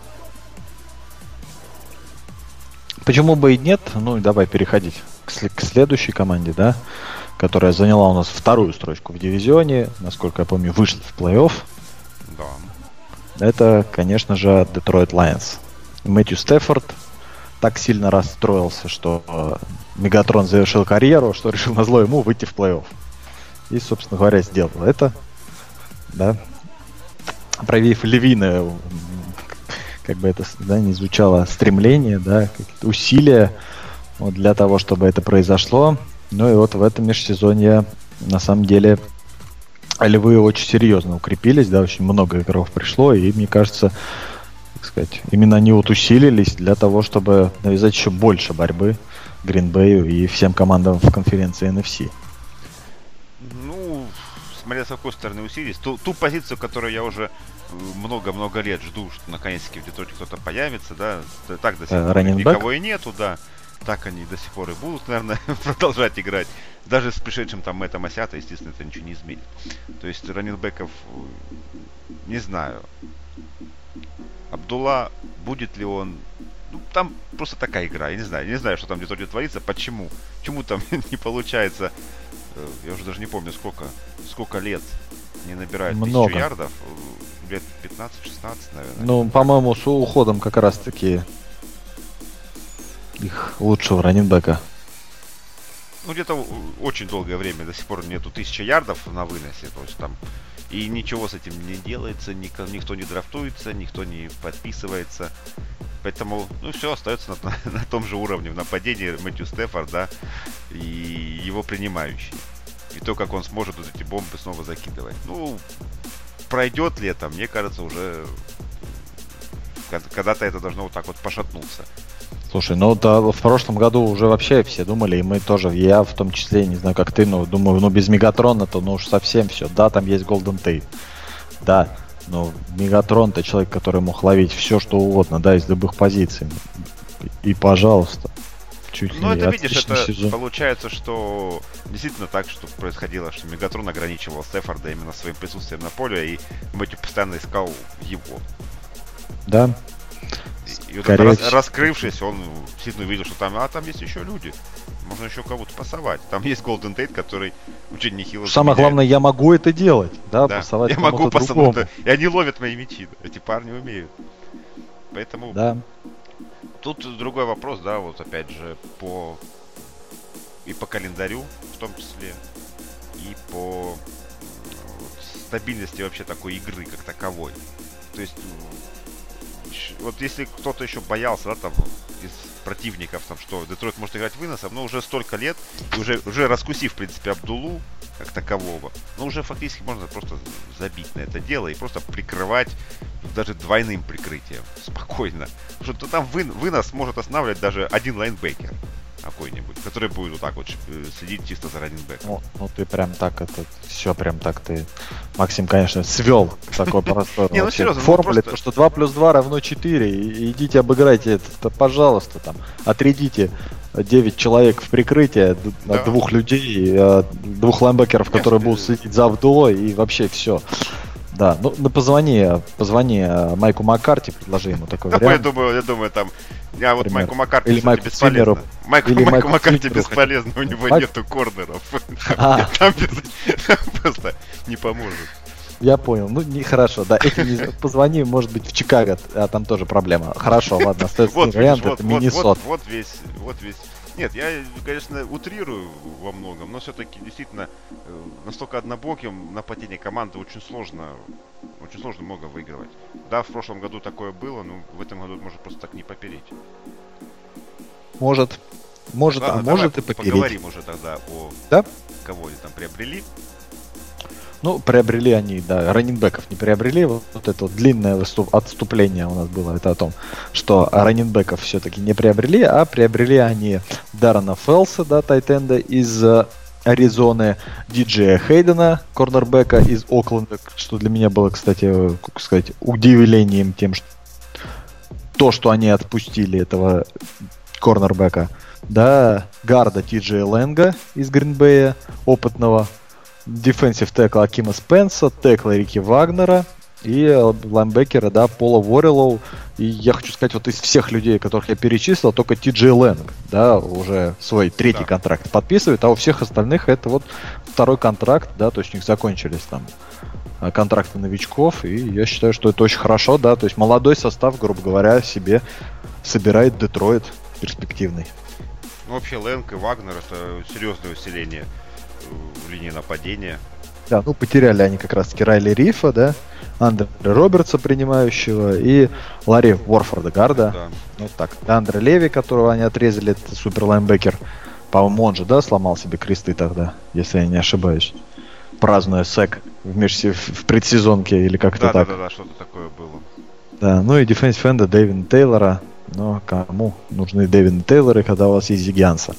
Почему бы и нет? Ну, давай переходить к следующей команде, да, которая заняла у нас вторую строчку в дивизионе, насколько я помню, вышла в плей-офф. Да. Это, конечно же, Детройт Лайонс. Мэтью Стефорд так сильно расстроился, что Мегатрон завершил карьеру, что решил назло ему выйти в плей-офф. И, собственно говоря, сделал это. Да. Проявив львиное, как бы это, да, не звучало, стремление, да, какие-то усилия вот, для того, чтобы это произошло. Ну и вот в этом межсезонье, на самом деле, львы очень серьезно укрепились, да, очень много игроков пришло, и мне кажется, так сказать, именно они вот усилились для того, чтобы навязать еще больше борьбы Грин-Бэю и всем командам в конференции NFC. Ну, смотря с какой стороны усилились, ту позицию, которую я уже много-много лет жду, что наконец-таки в Детройте кто-то появится, да, так до сих пор никого и нету, да. Так они до сих пор и будут, наверное, продолжать играть. Даже с пришедшим там Мэттом Асиата, естественно, это ничего не изменит. То есть раннинбеков, не знаю. Абдулла, будет ли он... Ну, там просто такая игра, я не знаю, что там где-то творится, почему. Почему там не получается, я уже даже не помню, сколько лет не набирает 1000 ярдов. Лет 15-16, наверное. Ну, по-моему, с уходом как раз-таки их лучшего раннинбека. Ну, где-то очень долгое время до сих пор нету 1000 ярдов на выносе. То есть там и ничего с этим не делается, никто не драфтуется, никто не подписывается. Поэтому, ну, все остается на том же уровне в нападении Мэтью Стефорд, да, и его принимающий. И то, как он сможет вот эти бомбы снова закидывать. Ну, пройдет ли это, мне кажется, уже когда-то это должно вот так вот пошатнуться. Слушай, ну да, в прошлом году уже вообще все думали, и мы тоже, я в том числе, не знаю, как ты, но думаю, ну без Мегатрона-то, ну уж совсем все. Да, там есть Golden Tate. Да, но Мегатрон-то человек, который мог ловить все, что угодно, да, из любых позиций. И пожалуйста. Чуть ну, это видишь, это сезон. Получается, что действительно так, что происходило, что Мегатрон ограничивал Стефорда именно своим присутствием на поле, и Мэтью постоянно искал его. Да. И вот раскрывшись, он действительно увидел, что там есть еще люди. Можно еще кого-то пасовать. Там есть Golden Tate, который очень нехило. Самое главное, я могу это делать. Да, пасовать я могу пасовать. И они ловят мои мячи. Эти парни умеют. Поэтому... Да. Тут другой вопрос, да, вот опять же, по календарю, в том числе, и по стабильности вообще такой игры, как таковой. То есть, вот если кто-то еще боялся, да, там, из противников, там, что Детройт может играть выносом, но уже столько лет, и уже раскусив, в принципе, Абдуллу, как такового, но уже фактически можно просто забить на это дело и просто прикрывать даже двойным прикрытием спокойно. Потому что там вынос может останавливать даже один лайнбекер какой-нибудь, который будет вот так вот следить чисто за раннинбеком. Ну ты прям так это все прям так ты, Максим, конечно, свел к такой простой формуле, то что 2 + 2 = 4, идите обыграйте это, пожалуйста, там, отрядите 9 человек в прикрытие, от 2 людей, 2 лайнбекеров, которые будут следить за Абдуллой, и вообще все. Да, ну позвони Майку Маккарти, предложи ему такой вариант. Я думаю, там. Вот Майку Маккарти бесполезно. Майку Маккарти бесполезно, у него нету корнеров. Там просто не поможет. Я понял, ну хорошо, да, позвони, может быть, в Чикаго, а там тоже проблема. Хорошо, ладно, остается вариант, это Миннесота. Вот весь. Нет, я, конечно, утрирую во многом, но все-таки действительно настолько однобоким нападение команды очень сложно много выигрывать. Да, в прошлом году такое было, но в этом году может просто так не попереть. Может, ладно, может и попереть. Поговорим уже тогда о кого они там приобрели. Ну, приобрели они, да, раннинбеков не приобрели. Вот это вот длинное отступление у нас было. Это о том, что раннинбеков все-таки не приобрели, а приобрели они Даррена Фелса, да, тайтенда из Аризоны, Диджея Хейдена, корнербека из Окленда, что для меня было, кстати, как сказать, удивлением тем, что они отпустили этого корнербека. Да, гарда Ти-Джей Лэнга из Грин-Бэя, опытного, дефенсив текла Акима Спенса, текла Рики Вагнера и лайнбекера, да, Пола Ворилоу. И я хочу сказать, вот из всех людей, которых я перечислил, только Ти-Джей Лэнг, да, уже свой третий контракт подписывает, а у всех остальных это вот второй контракт, да, то есть у них закончились там контракты новичков, и я считаю, что это очень хорошо, да, то есть молодой состав, грубо говоря, себе собирает Детройт перспективный. Ну, вообще, Лэнг и Вагнер — это серьезное усиление в линии нападения. Да, ну потеряли они как раз-таки Райли Рифа, да, Андре Робертса принимающего и Ларри Уорфорда гарда. Да. Вот так. Андре Леви, которого они отрезали, это супер лайнбекер. По-моему, он же, да, сломал себе кресты тогда, если я не ошибаюсь. Празднуя сэк в предсезонке или как-то так. Да, что-то такое было. Да, ну и дефенсив энда Дэвина Тейлора. Но кому нужны Дэвин Тейлоры, когда у вас есть Зигянса?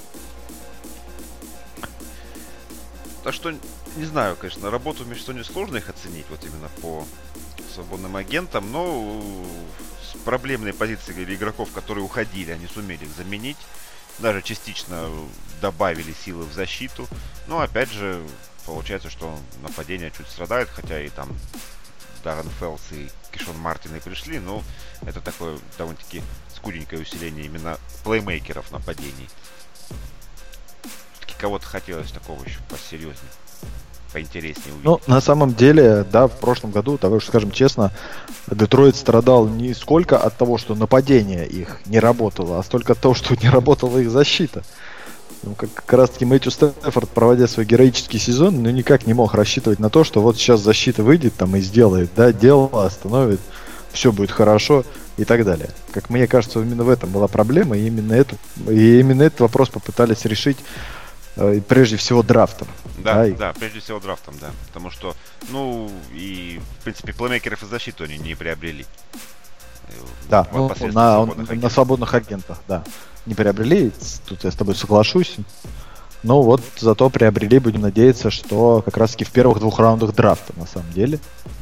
Так что, не знаю, конечно, работу в Межсезонье сложно их оценить, вот именно по свободным агентам, но с проблемной позиции или игроков, которые уходили, они сумели их заменить. Даже частично добавили силы в защиту. Но опять же, получается, что нападение чуть страдает, хотя и там Даррен Фелс и Кишон Мартин и пришли, но это такое довольно-таки скуденькое усиление именно плеймейкеров нападений. Все-таки кого-то хотелось такого еще посерьезнее, поинтереснее увидеть. Ну, на самом деле, да, в прошлом году, так уж скажем честно, Детройт страдал не сколько от того, что нападение их не работало, а столько от того, что не работала их защита. Ну, как раз таки Мэтью Стефорд, проводя свой героический сезон, ну, никак не мог рассчитывать на то, что вот сейчас защита выйдет там и сделает, да, дело остановит, все будет хорошо и так далее. Как мне кажется, именно в этом была проблема, и именно этот вопрос попытались решить прежде всего драфтом. Да, прежде всего драфтом, да. Потому что, ну, и, в принципе, плеймейкеров и защиту они не приобрели. Да, на свободных агентах, да. Не приобрели, тут я с тобой соглашусь. Но вот зато приобрели, будем надеяться, что как раз таки в первых 2 раундах драфта, на самом деле.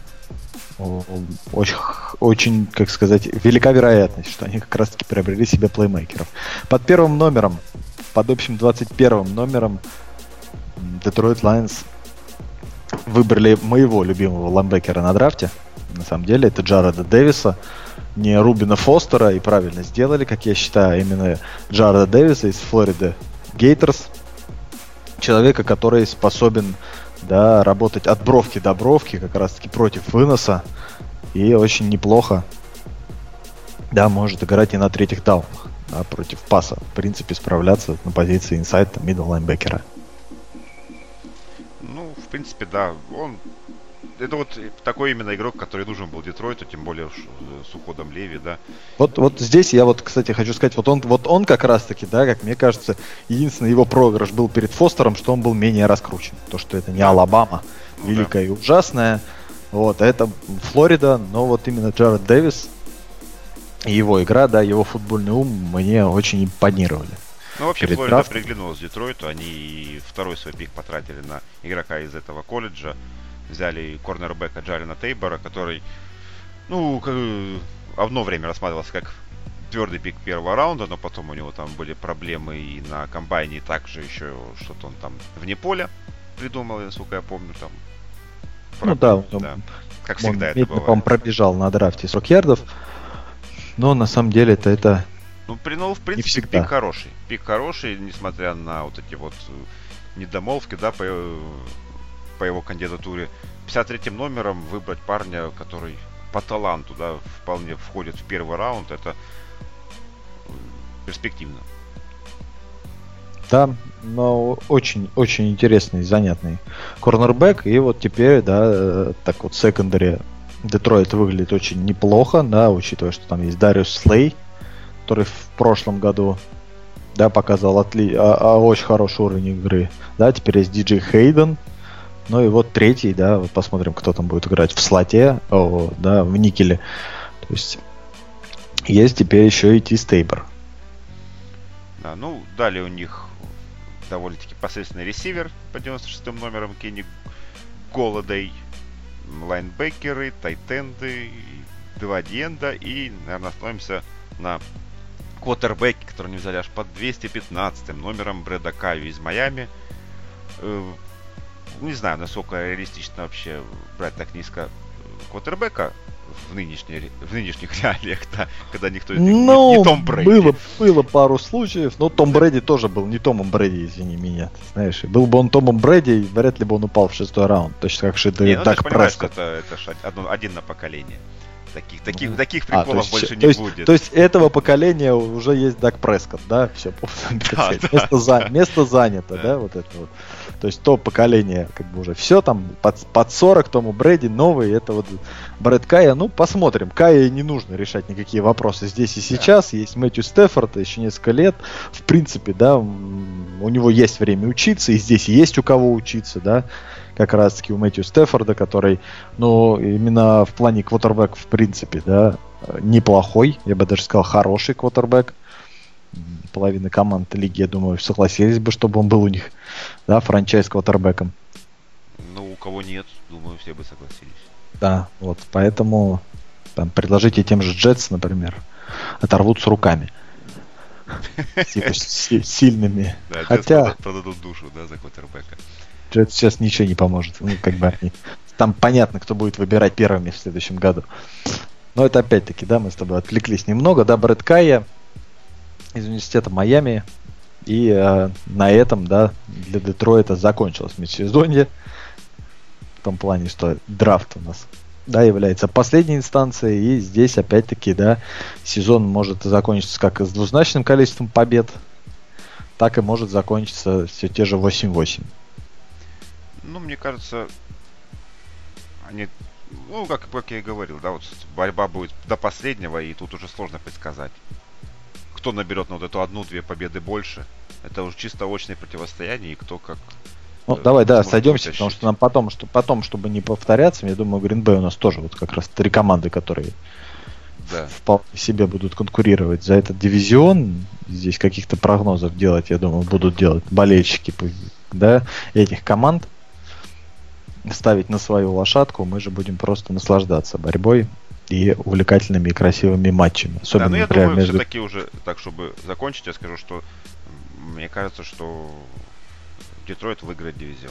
Очень, как сказать, велика вероятность, что они как раз таки приобрели себе плеймейкеров. Под первым номером, под общим 21 номером Detroit Lions выбрали моего любимого лайнбекера на драфте. На самом деле это Джареда Дэвиса, не Рубина Фостера, и правильно сделали, как я считаю, именно Джареда Дэвиса из Флориды Гейтерс. Человека, который способен, да, работать от бровки до бровки, как раз таки против выноса, и очень неплохо, да, может играть и на третьих даунах, да, против паса. В принципе, справляться на позиции инсайд мидл лайнбекера. Ну, в принципе, да, это вот такой именно игрок, который нужен был Детройту, тем более с уходом Леви, да. Вот здесь я кстати, хочу сказать, вот он как раз таки, да, как мне кажется, единственный его проигрыш был перед Фостером, что он был менее раскручен. То, что это не Алабама, великая и ужасная, вот, а это Флорида, но вот именно Джаред Дэвис и его игра, да, его футбольный ум мне очень импонировали. Ну, вообще, Флорида приглянулась Детройту, они и второй свой пик потратили на игрока из этого колледжа. Взяли корнербека Джалена Тейбора, который, ну, одно время рассматривался как твердый пик первого раунда, но потом у него там были проблемы и на комбайне, и также еще что-то он там вне поля придумал, насколько я помню, там. Ну да, как всегда это бывает. Он пробежал на драфте 40 ярдов, но на самом деле это ну, в принципе, пик хороший, несмотря на вот эти вот недомолвки, да, по его кандидатуре. 53-м номером выбрать парня, который по таланту, да, вполне входит в первый раунд, это перспективно. Да, но очень интересный, занятный корнербэк. И вот теперь, да, так вот секондари Детройт выглядит очень неплохо, да, учитывая, что там есть Дариус Слей, который в прошлом году, да, показал очень хороший уровень игры. Да, теперь есть Диджей Хейден. Ну и вот третий, да, вот посмотрим, кто там будет играть в слоте, да, в никеле. То есть есть теперь еще и Тис Тейбор. Да, ну, далее у них довольно-таки посредственный ресивер по 96-м номерам Кенни Голладей, лайнбекеры, тайтенды, 2 диэнда и, наверное, остановимся на квотербеке, который они взяли аж под 215-м номером Брэда Каю из Майами. Не знаю, насколько реалистично вообще брать так низко квотербека в нынешних реалиях, да, когда никто из них не Том Брэди. Было пару случаев, но Том Брэди тоже был не Томом Брэди, извини меня. Знаешь, был бы он Томом Брэди, вряд ли бы он упал в 6-й раунд. Точно как Даг Прескотт. Это один на поколение. Таких приколов больше не будет. То есть этого поколения уже есть Даг Прескотт, да? Все, место занято, да, вот это вот. То есть то поколение, как бы уже все там под 40, Тому Брэди, новый, это вот Брэд Кайя. Ну, посмотрим. Кайя не нужно решать никакие вопросы здесь и сейчас. Есть Мэтью Стефорд, еще несколько лет. В принципе, да, у него есть время учиться, и здесь есть у кого учиться, да. Как раз таки у Мэтью Стефорда, который, ну, именно в плане квотербэк, в принципе, да, неплохой, я бы даже сказал, хороший квотербэк. Половина команд лиги, я думаю, согласились бы, чтобы он был у них, да, франчайз-квотербэком. Ну, у кого нет, думаю, все бы согласились. Да, вот, поэтому там предложите тем же Джетс, например, оторвут с руками. Типа сильными. Хотя продадут душу, да, за квотербэка. Джетс сейчас ничего не поможет. Ну, как бы они... Там понятно, кто будет выбирать первыми в следующем году. Но это опять-таки, да, мы с тобой отвлеклись немного, да, Брэд Кайя из университета Майами. И на этом, да, для Детройта закончилось межсезонье. В том плане, что драфт у нас, да, является последней инстанцией. И здесь, опять-таки, да, сезон может закончиться как с двузначным количеством побед, так и может закончиться все те же 8-8. Ну, мне кажется, они, ну, как я и говорил, да, вот борьба будет до последнего, и тут уже сложно предсказать, кто наберет на вот эту 1-2 победы больше. Это уже чисто очное противостояние, и кто как... Ну, давай, да, сойдемся, потому что нам потом, чтобы не повторяться, я думаю, Green Bay у нас тоже вот как раз 3 команды, которые вполне себе будут конкурировать за этот дивизион. Здесь каких-то прогнозов делать, я думаю, будут делать болельщики, да, этих команд. Ставить на свою лошадку, мы же будем просто наслаждаться борьбой и увлекательными и красивыми матчами. Особенно, да, но я например, думаю, все-таки уже, так, чтобы закончить, я скажу, что мне кажется, что Детройт выиграет дивизион.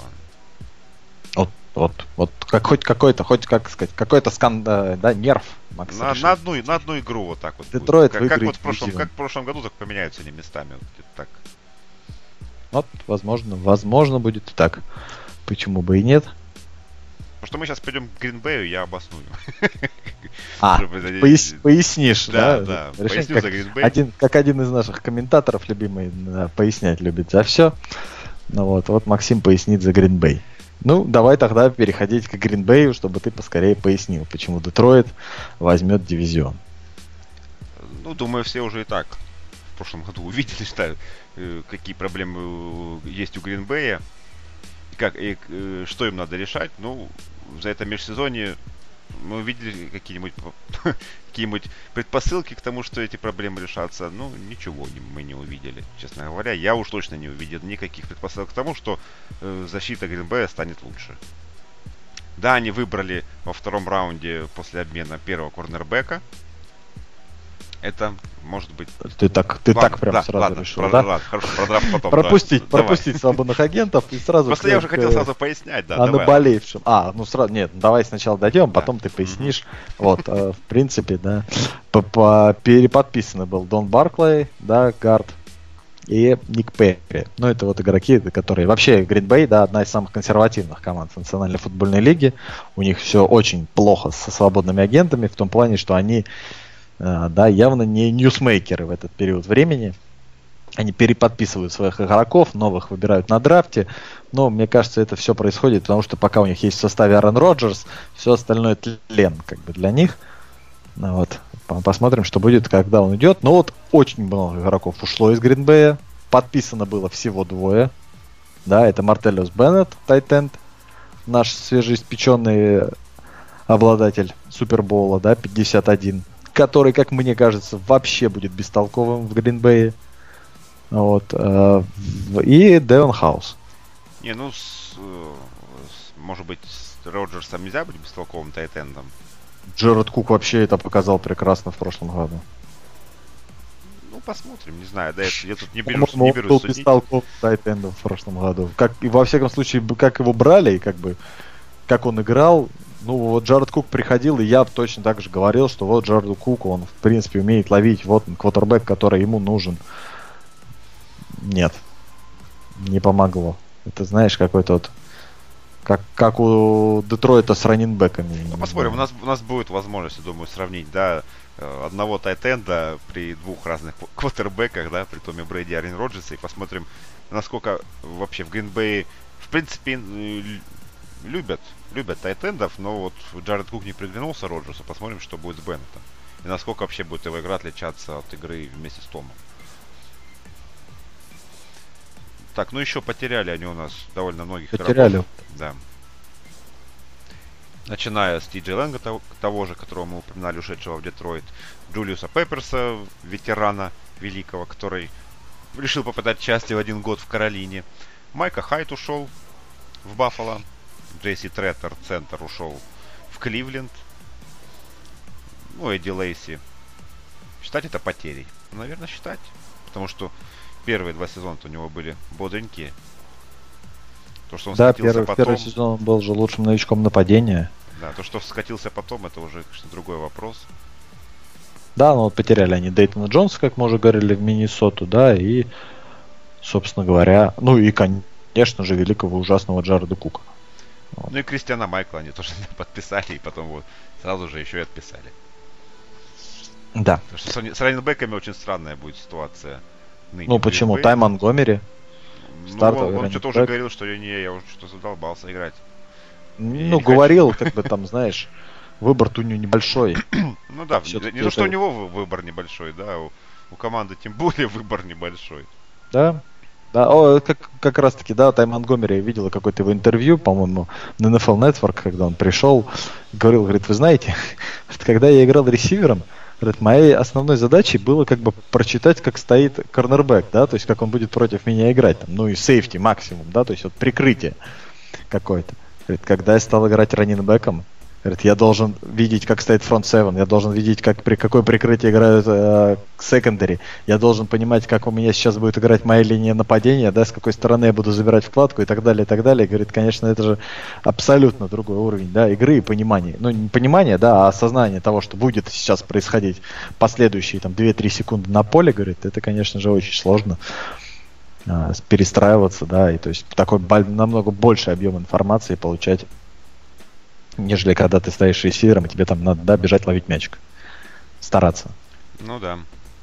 Вот как хоть какой-то, как сказать, какой-то скандал, да, нерв, Макс. На одну игру вот так вот. Детройт будет. выиграет Как в прошлом году, так поменяются они местами. Вот так. Вот, возможно будет и так. Почему бы и нет? Потому что мы сейчас пойдем к Гринбею, я обосную. Пояснишь, да? Да, поясню за Гринбей. Как один из наших комментаторов, любимый, пояснять любит за все. Ну вот Максим пояснит за Гринбей. Ну, давай тогда переходить к Гринбею, чтобы ты поскорее пояснил, почему Детройт возьмет дивизион. Ну, думаю, все уже и так в прошлом году увидели, что какие проблемы есть у Гринбея. Что им надо решать. Ну, за это межсезонье мы увидели какие-нибудь предпосылки к тому, что эти проблемы решатся. Ну, ничего мы не увидели, честно говоря. Я уж точно не увидел никаких предпосылок к тому, что защита Грин-Бэя станет лучше. Да, они выбрали во втором раунде после обмена первого корнербека. Это может быть... Ты так прям сразу решил, да? Хорошо, про драфт потом. Пропустить свободных агентов и сразу... Просто я уже хотел сразу пояснять, да. А наболевшим. Сразу... Нет, давай сначала дойдем, потом ты пояснишь. Вот, в принципе, да. Переподписаны был Дон Барклey, да, гард, и Ник Перри. Ну, это вот игроки, которые... Вообще, Green Bay, да, одна из самых консервативных команд в Национальной футбольной лиге. У них все очень плохо со свободными агентами, в том плане, что они... Да, явно не ньюсмейкеры в этот период времени. Они переподписывают своих игроков, новых выбирают на драфте. Но мне кажется, это все происходит, потому что пока у них есть в составе Аарон Роджерс, все остальное тлен как бы для них. Вот. Посмотрим, что будет, когда он идет. Но вот очень много игроков ушло из Гринбея. Подписано было всего 2. Да, это Мартеллиус Беннет, тайтенд, наш свежеиспеченный обладатель Супербоула, да, 51. Который, как мне кажется, вообще будет бестолковым в Гринбее. Вот. И Девон Хаус. Не, ну, может быть, с Роджерсом нельзя быть бестолковым тайтендом? Джеред Кук вообще это показал прекрасно в прошлом году. Ну, посмотрим, не знаю. Да, я тут не берусь судить. Он был бестолковым тайтендом в прошлом году. И во всяком случае, как его брали, и как он играл. Ну, вот Джаред Кук приходил, и я точно так же говорил, что вот Джареду Куку, он, в принципе, умеет ловить. Вот квотербэк, который ему нужен. Нет. Не помогло. Это, знаешь, какой-то вот Как у Детройта с раннинбэками. Ну, посмотрим, у нас будет возможность, я думаю, сравнить, да, одного тайтенда при двух разных квотербеках, да, при Томе Брэди и Аарон Роджерсе, и посмотрим, насколько вообще в Грин-Бэй, в принципе, любят тайтендов, но вот Джаред Кук не приглянулся Роджерсу, посмотрим, что будет с Беннетом. И насколько вообще будет его игра отличаться от игры вместе с Томом. Так, ну еще потеряли они у нас довольно многих игроков. Да. Начиная с Ти Джей Лэнга, того же, которого мы упоминали, ушедшего в Детройт, Джулиуса Пепперса, ветерана великого, который решил попадать части в 1 год в Каролине. Майка Хайт ушел в Баффало. Джейси Треттер, центр, ушел в Кливленд. Ну, Эдди Лейси. Считать это потерей? Наверное, считать. Потому что первые 2 сезона у него были бодренькие. То, что он скатился потом... первый сезон он был же лучшим новичком нападения. Да, то, что скатился потом, это уже, конечно, другой вопрос. Да, но вот потеряли они Дейтона Джонса, как мы уже говорили, в Миннесоту, да, и, собственно говоря, ну и, конечно же, великого ужасного Джареда Кука. Вот. Ну и Кристиана Майкла они тоже подписали, и потом вот сразу же еще и отписали. Да. Потому что с раннинбэками очень странная будет ситуация. Ну почему? Тай Монгомери. Он что-то уже говорил, что я уже что-то задолбался играть. Ну, говорил, как бы там, знаешь, выбор-то у него небольшой. Ну да, не то, что у него выбор небольшой, да, у команды тем более выбор небольшой. Да. Да, как раз таки, да, Тай Монгомери, я видел какое-то его интервью, по-моему, на NFL Network, когда он пришел, говорит, вы знаете, когда я играл ресивером, говорит, моей основной задачей было как бы прочитать, как стоит корнербэк, да, то есть как он будет против меня играть, там, ну и сейфти максимум, да, то есть вот прикрытие какое-то. Говорит, когда я стал играть раннинбэком, говорит, я должен видеть, как стоит фронт 7, я должен видеть, при какое прикрытие играют секондари, я должен понимать, как у меня сейчас будет играть моя линия нападения, да, с какой стороны я буду забирать вкладку и так далее, и так далее. Говорит, конечно, это же абсолютно другой уровень, да, игры и понимания. Ну, не понимание, да, а осознание того, что будет сейчас происходить последующие там 2-3 секунды на поле, говорит, это, конечно же, очень сложно перестраиваться, да, и то есть такой намного больше объем информации получать, нежели когда ты стоишь ресивером, и тебе там надо, да, бежать ловить мячик. Стараться. Ну да.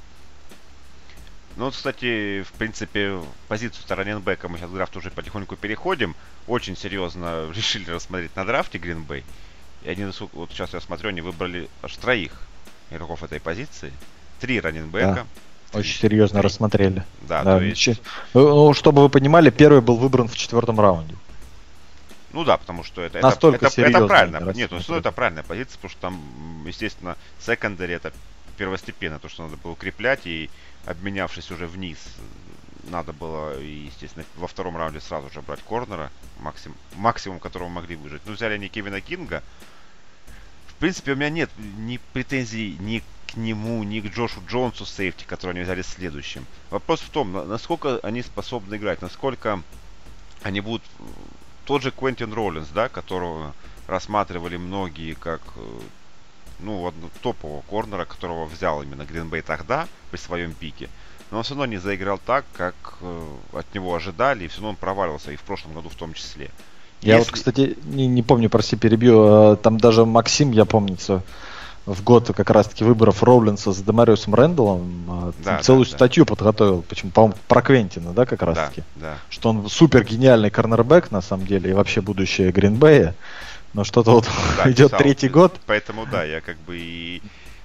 Ну вот, кстати, в принципе, позицию раннинбэка мы сейчас к драфту уже потихоньку переходим. Очень серьезно решили рассмотреть на драфте Green Bay. И они, вот сейчас я смотрю, они выбрали аж 3 игроков этой позиции. 3 раннинбэка. Да. Очень серьезно рассмотрели. Да, то есть... Ну, чтобы вы понимали, первый был выбран в 4-м раунде. Ну да, потому что это правильно. Нет, ну это правильная позиция, потому что там, естественно, секондари это первостепенно, то, что надо было укреплять, и обменявшись уже вниз, надо было, естественно, во 2-м раунде сразу же брать корнера, максимум которого могли выжить. Ну, взяли они Кевина Кинга. В принципе, у меня нет ни претензий ни к нему, ни к Джошу Джонсу сейфти, который они взяли следующим. Вопрос в том, насколько они способны играть, насколько они будут... Тот же Квентин Роллинс, да, которого рассматривали многие как, ну, топового корнера, которого взял именно Green Bay тогда, при своем пике. Но он все равно не заиграл так, как от него ожидали, и все равно он проваливался, и в прошлом году в том числе. Я вот, кстати, не помню, прости, перебью, там даже Максим, я помнится, в год как раз-таки выборов Роулинса с Демариусом Рэндаллом целую статью подготовил, почему, по-моему, про Квентина, да, как раз-таки. Да. Что он супер гениальный корнербэк, на самом деле, и вообще будущее Гринбэя. Но что-то вот идет 3-й год. Поэтому, да, я как бы и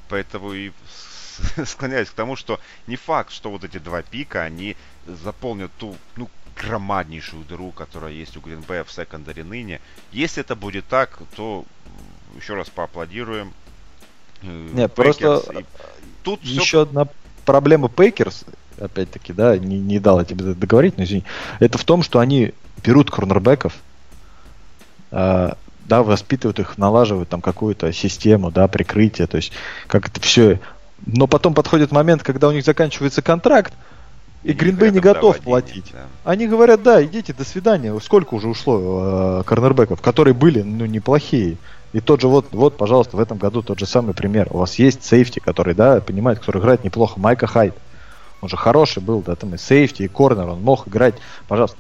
склоняюсь к тому, что не факт, что вот эти 2 пика, они заполнят ту, ну, громаднейшую дыру, которая есть у Гринбэя в секондаре ныне. Если это будет так, то еще раз поаплодируем. Нет, просто тут еще одна проблема Пейкерс, опять-таки, да, не дал я тебе договорить, но извини, это в том, что они берут корнербэков, да, воспитывают их, налаживают там какую-то систему, да, прикрытие, то есть как это все, но потом подходит момент, когда у них заканчивается контракт, и Green Bay не готов платить. Да. Они говорят, да, идите, до свидания, сколько уже ушло корнербэков, которые были, ну, неплохие. И тот же, вот, пожалуйста, в этом году тот же самый пример. У вас есть сейфти, который, да, понимает, который играет неплохо. Майка Хайт. Он же хороший был, да, там и сейфти, и корнер, он мог играть. Пожалуйста,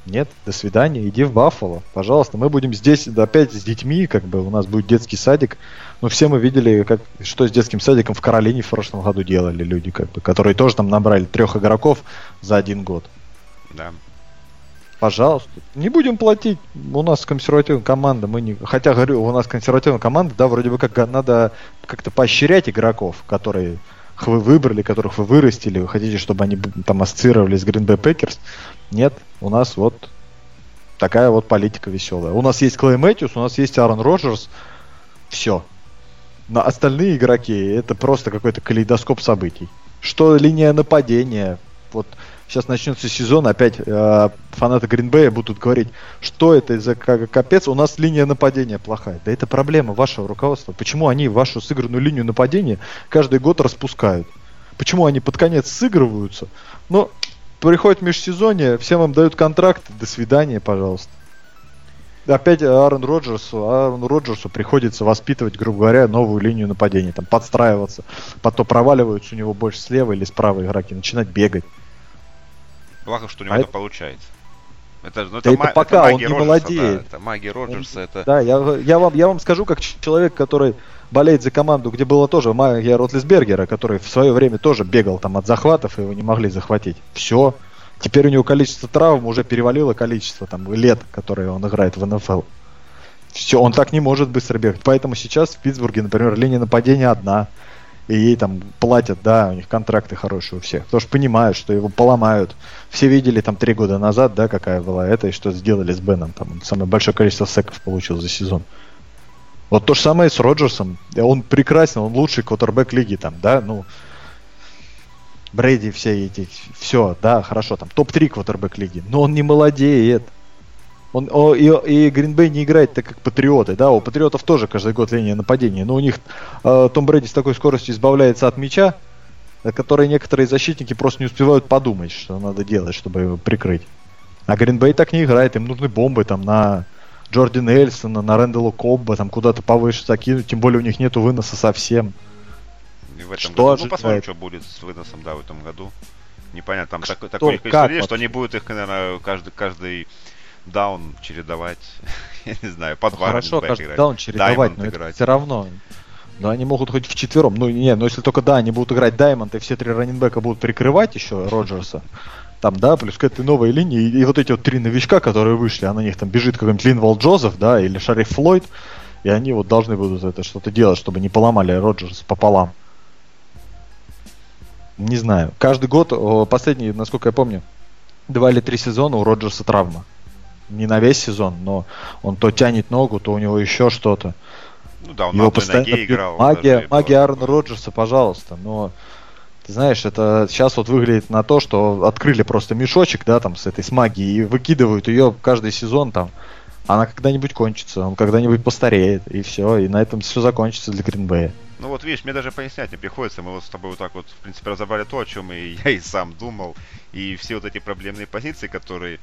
Нет, до свидания, иди в Баффало, пожалуйста. Мы будем здесь опять с детьми, как бы у нас будет детский садик. Но все мы видели, что с детским садиком в Каролине в прошлом году делали люди, как бы, которые тоже там набрали 3 игроков за 1 год. Да. Пожалуйста, не будем платить. У нас консервативная команда, хотя, говорю, у нас консервативная команда, да, вроде бы как надо как-то поощрять игроков, которые вы выбрали, которых вы вырастили, вы хотите, чтобы они там ассоциировались с Green Bay Packers. Нет, у нас вот такая вот политика веселая. У нас есть Клей Мэтьюс, у нас есть Аарон Роджерс. Все. Но остальные игроки это просто какой-то калейдоскоп событий. Что линия нападения. Вот сейчас начнется сезон, опять фанаты Green Bay будут говорить, что это за капец, у нас линия нападения плохая. Да это проблема вашего руководства. Почему они вашу сыгранную линию нападения каждый год распускают? Почему они под конец сыгрываются? Но приходит межсезонье, всем им дают контракт, до свидания, пожалуйста. Опять Аарону Роджерсу приходится воспитывать, грубо говоря, новую линию нападения, там, подстраиваться. Потом проваливаются у него больше слева или справа игроки, начинать бегать. Благо, что у него это получается. Это пока магия он не Роджерса, молодеет. Да, это магия Роджерса. Это... Да, я вам скажу, как человек, который болеет за команду, где было тоже магия Ротлисбергера, который в свое время тоже бегал там от захватов, и его не могли захватить. Все. Теперь у него количество травм уже перевалило количество там лет, которые он играет в НФЛ. Все, он так не может быстро бегать. Поэтому сейчас в Питтсбурге, например, линия нападения одна. И ей там платят, да, у них контракты хорошие у всех. Потому что понимают, что его поломают. Все видели там 3 года назад, да, какая была это, и что сделали с Беном. Там он самое большое количество секов получил за сезон. Вот то же самое с Роджерсом. Он прекрасен, он лучший квотербек лиги там, да, ну... Брейди все эти, все, да, хорошо, там топ-3 квотербек лиги. Но он не молодеет. И Green Bay не играет так, как Патриоты, да, у Патриотов тоже каждый год линия нападения, но у них Том Брэди с такой скоростью избавляется от мяча, о которой некоторые защитники просто не успевают подумать, что надо делать, чтобы его прикрыть. А Green Bay так не играет, им нужны бомбы там на Джорди Нельсона, на Рэндалла Кобба, там куда-то повыше закинуть, тем более у них нету выноса совсем. И в этом году, ну посмотрим, что будет с выносом, да, в этом году. Непонятно, там такое количество людей, что они будут их, наверное, каждый даун чередовать, я не знаю, по 2 хорошо, каждый даун чередовать, но это все равно. Но они могут хоть вчетвером. Ну, не, но если только, да, они будут играть Даймонд, и все 3 раннинбека будут прикрывать еще Роджерса, там, да, плюс к этой новой линии, и вот эти вот 3 новичка, которые вышли, а на них там бежит какой-нибудь Линвал Джозеф, да, или Шариф Флойд, и они вот должны будут это что-то делать, чтобы не поломали Роджерса пополам. Не знаю. Каждый год, последний, насколько я помню, 2 или 3 сезона у Роджерса травма. Не на весь сезон, но он то тянет ногу, то у него еще что-то. Ну да, он его на постоянно ноге играл. Магия Аарона Роджерса, пожалуйста. Но ты знаешь, это сейчас вот выглядит на то, что открыли просто мешочек, да, там с этой с магией и выкидывают ее каждый сезон там. Она когда-нибудь кончится, он когда-нибудь постареет, и все, и на этом все закончится для Green Bay. Ну вот видишь, мне даже пояснять не приходится, мы вот с тобой вот так вот, в принципе, разобрали то, о чем и я и сам думал, и все вот эти проблемные позиции, которые,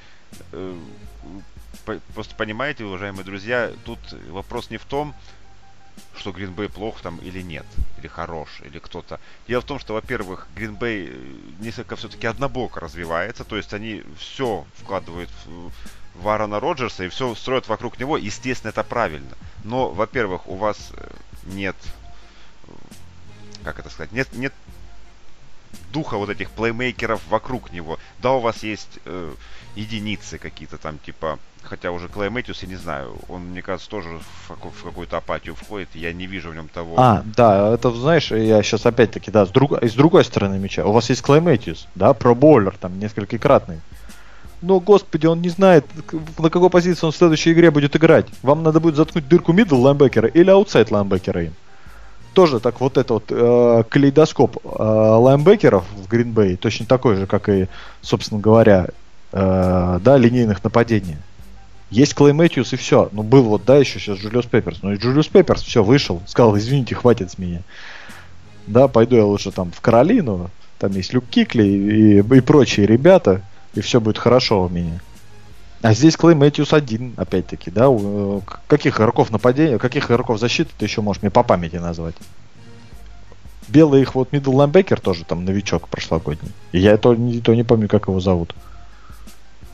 просто понимаете, уважаемые друзья, тут вопрос не в том, что Green Bay плох там или нет, или хорош, или кто-то. Дело в том, что, во-первых, Green Bay несколько все-таки однобоко развивается, то есть они все вкладывают в Аарона Роджерса и все строят вокруг него, естественно, это правильно. Но, во-первых, у вас нет, как это сказать, нет духа вот этих плеймейкеров вокруг него. Да, у вас есть единицы какие-то там, типа, хотя уже Клей Мэтьюс, я не знаю, он, мне кажется, тоже в какую-то апатию входит, я не вижу в нем того. Да, это, знаешь, я сейчас опять-таки, да, с другой стороны мяча. У вас есть Клей Мэтьюс, да, про-боулер, там, несколькократный. Но, господи, он не знает, на какой позиции он в следующей игре будет играть. Вам надо будет заткнуть дырку мидл лайнбекера или аутсайд лайнбекера им. Тоже так вот это вот калейдоскоп лайнбекеров в Green Bay, точно такой же, как и, собственно говоря, да, линейных нападений. Есть Клей Мэтьюс и все. Ну, был вот, да, еще сейчас Джулиус Пепперс. Ну, и Джулиус Пепперс все, вышел, сказал, извините, хватит с меня. Да, пойду я лучше там в Каролину, там есть Люк Кикли и прочие ребята, и все будет хорошо у меня. А здесь Клей Мэтьюс один, опять-таки, да, каких игроков нападения, каких игроков защиты ты еще можешь мне по памяти назвать? Белый их вот мидл лайнбекер тоже там новичок прошлогодний. И я то не помню, как его зовут.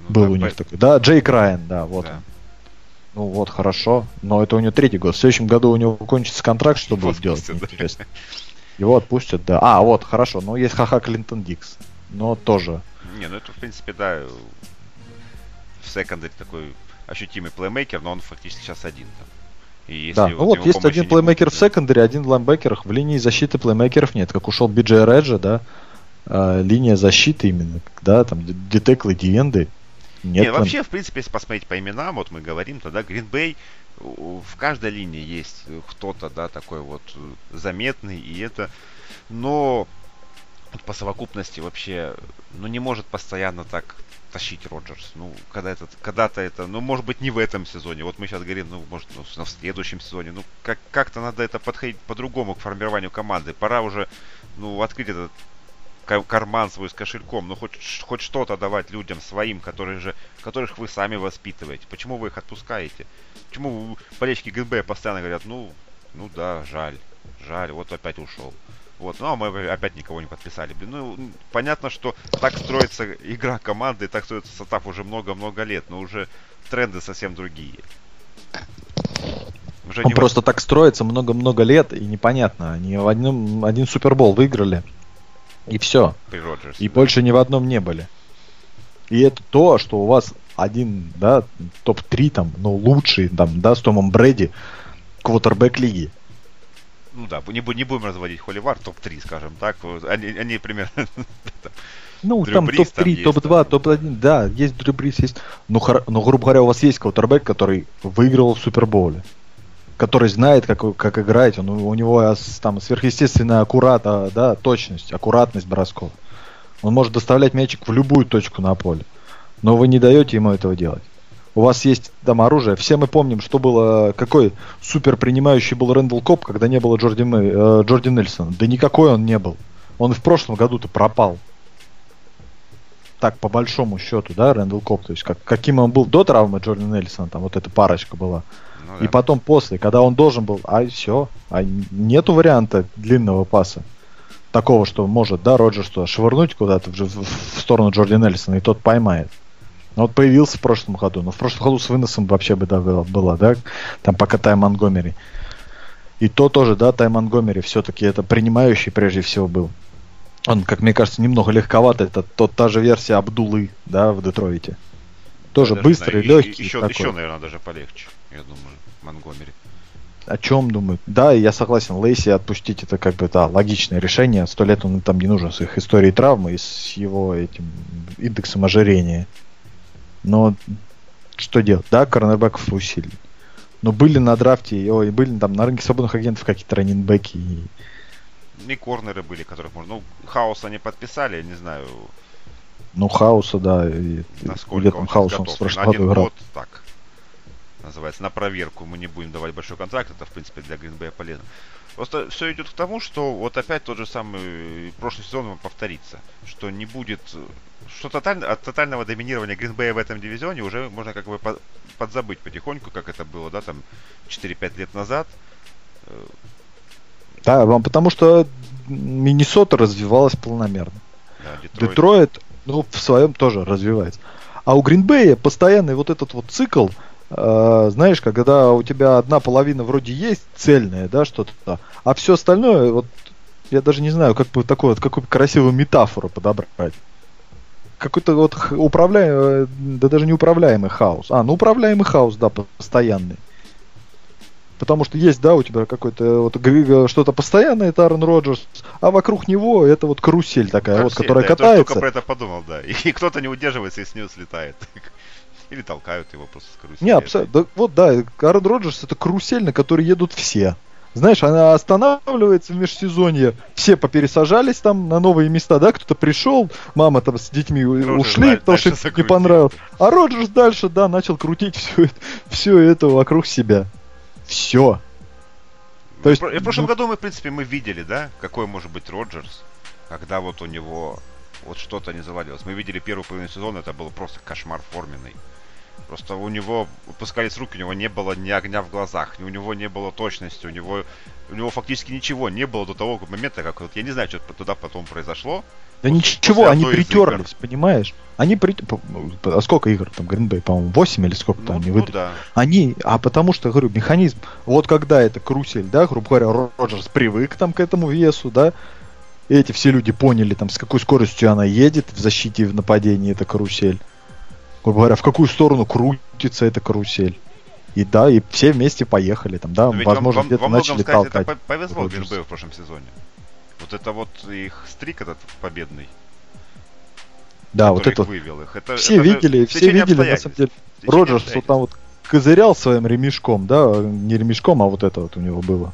Был у них такой. Да, Джейк Райан, да, вот он. Ну вот, хорошо. Но это у него 3-й год. В следующем году у него кончится контракт, что будет делать, мне интересно. Его отпустят, да. А, вот, хорошо. Ну, есть ха-ха Клинтон Дикс. Но тоже. Не, ну это, в принципе, да, в секондаре такой ощутимый плеймейкер, но он фактически сейчас один там. И если да, ну вот есть один плеймейкер в секондаре, один в лайнбекерах. В линии защиты плеймейкеров нет. Как ушел Биджей Реджа, да, линия защиты именно, да, там, детеклы, диенды. Нет, вообще, в принципе, если посмотреть по именам, вот мы говорим, тогда Green Bay, в каждой линии есть кто-то, да, такой вот заметный, и это, но по совокупности вообще, ну, не может постоянно так тащить Роджерс. Ну, когда-то это, ну, может быть, не в этом сезоне, вот мы сейчас говорим, ну, может, в следующем сезоне, ну, как-то надо это подходить по-другому к формированию команды, пора уже, ну, открыть этот карман свой с кошельком, ну хоть что-то давать людям своим, которых вы сами воспитываете. Почему вы их отпускаете? Почему болельщики ГБ постоянно говорят, ну да, жаль, вот опять ушел. Вот, ну а мы опять никого не подписали. Блин, ну, понятно, что так строится игра команды, так строится состав уже много-много лет, но уже тренды совсем другие. Уже он просто так строится много-много лет, и непонятно. Они один Супербол выиграли. И все. И больше ни в одном не были. И это то, что у вас один, да, топ-3 там, ну, лучший, там, да, с Томом Брэди, квотербэк лиги. Ну да, не будем разводить Холивар, топ-3, скажем так. Они примерно... Ну, там топ-3, топ-2, топ-1, да, есть Дрю Брис, есть... Ну, грубо говоря, у вас есть квотербэк, который выиграл в Супербоуле. Который знает, как играть, у него там сверхъестественная точность, аккуратность бросков. Он может доставлять мячик в любую точку на поле. Но вы не даете ему этого делать. У вас есть там оружие. Все мы помним, что было, какой супер принимающий был Рэндалл Коб, когда не было Джорди Нельсона. Да никакой он не был. Он и в прошлом году-то пропал. Так, по большому счету, да, Рэндалл Коб. То есть, каким он был до травмы Джорди Нельсона, там вот эта парочка была. Ну, да. И потом после, когда он должен был, все, нету варианта длинного паса. Такого, что может, да, Роджерс туда швырнуть куда-то в сторону Джорди Нельсона, и тот поймает. Но вот появился в прошлом году. Но в прошлом году с выносом вообще бы было, да, там пока Тай Монгомери. И то тоже, да, Тай Монгомери все-таки это принимающий прежде всего был. Он, как мне кажется, немного легковат. Это та же версия Абдулы, да, в Детройте. Тоже быстрый, легкий. Еще, наверное, даже полегче, я думаю, Монгомери. О чем думают? Да, я согласен, Лейси отпустить это как бы, да, логичное решение. 100 лет он там не нужен с их историей травмы и с его этим индексом ожирения. Но что делать? Да, корнербэков усилили. Но были на драфте, и были там на рынке свободных агентов какие-то раннинбеки. И корнеры были, которых можно... Ну, Хауса не подписали, я не знаю... Ну, Хауса, да. Насколько он Хаус в прошлом году играл. Год, так, называется, на проверку. Мы не будем давать большой контракт, это, в принципе, для Green Bay полезно. Просто все идет к тому, что вот опять тот же самый прошлый сезон повторится. Что не будет... Что от тотального доминирования Green Bay в этом дивизионе уже можно как бы подзабыть потихоньку, как это было, да, там, 4-5 лет назад. Да, потому что Миннесота развивалась полномерно. Да, Детройт, ну, в своем тоже развивается. А у Гринбэя постоянный вот этот вот цикл, знаешь, когда у тебя одна половина вроде есть цельная, да, что-то, а все остальное, вот, я даже не знаю, как бы такую вот, какую красивую метафору подобрать. Какой-то вот управляемый, да даже не управляемый хаос. Ну управляемый хаос, да, постоянный. Потому что есть, да, у тебя какой-то вот что-то постоянное, это Аарон Роджерс, а вокруг него это вот карусель такая, вот, которая да, катается. Я только про это подумал, да. И кто-то не удерживается и с нее слетает. Или толкают его просто с карусели. Не, абсолютно. Да, вот, да, Аарон Роджерс это карусель, на которой едут все. Знаешь, она останавливается в межсезонье, все попересажались там на новые места, да, кто-то пришел, мама там с детьми ушли, потому что не понравилось. А Роджерс дальше, да, начал крутить все это вокруг себя. Все. То есть, в прошлом году мы, в принципе, мы видели, да, какой может быть Роджерс, когда вот у него вот что-то не заладилось. Мы видели первую половину сезона, это был просто кошмар форменный. Просто у него выпускались руки, у него не было ни огня в глазах, у него не было точности, у него фактически ничего не было до того момента, как вот я не знаю, что туда потом произошло. Да ничего, они притерлись, понимаешь? А сколько игр там, Green Bay, по-моему, 8 или сколько там они выиграли? Да. Потому что, говорю, механизм, вот когда это карусель, да, грубо говоря, Роджерс привык там к этому весу, да, эти все люди поняли, там, с какой скоростью она едет в защите и в нападении, эта карусель. Грубо говоря, в какую сторону крутится эта карусель. И да, и все вместе поехали там, да, возможно, где-то начали толкать. Это повезло Green Bay в прошлом сезоне. Вот это вот их стрик этот победный. Да, вот это вывел их. Все видели, на самом деле. Роджерс вот там вот козырял своим ремешком, да, не ремешком, а вот это вот у него было.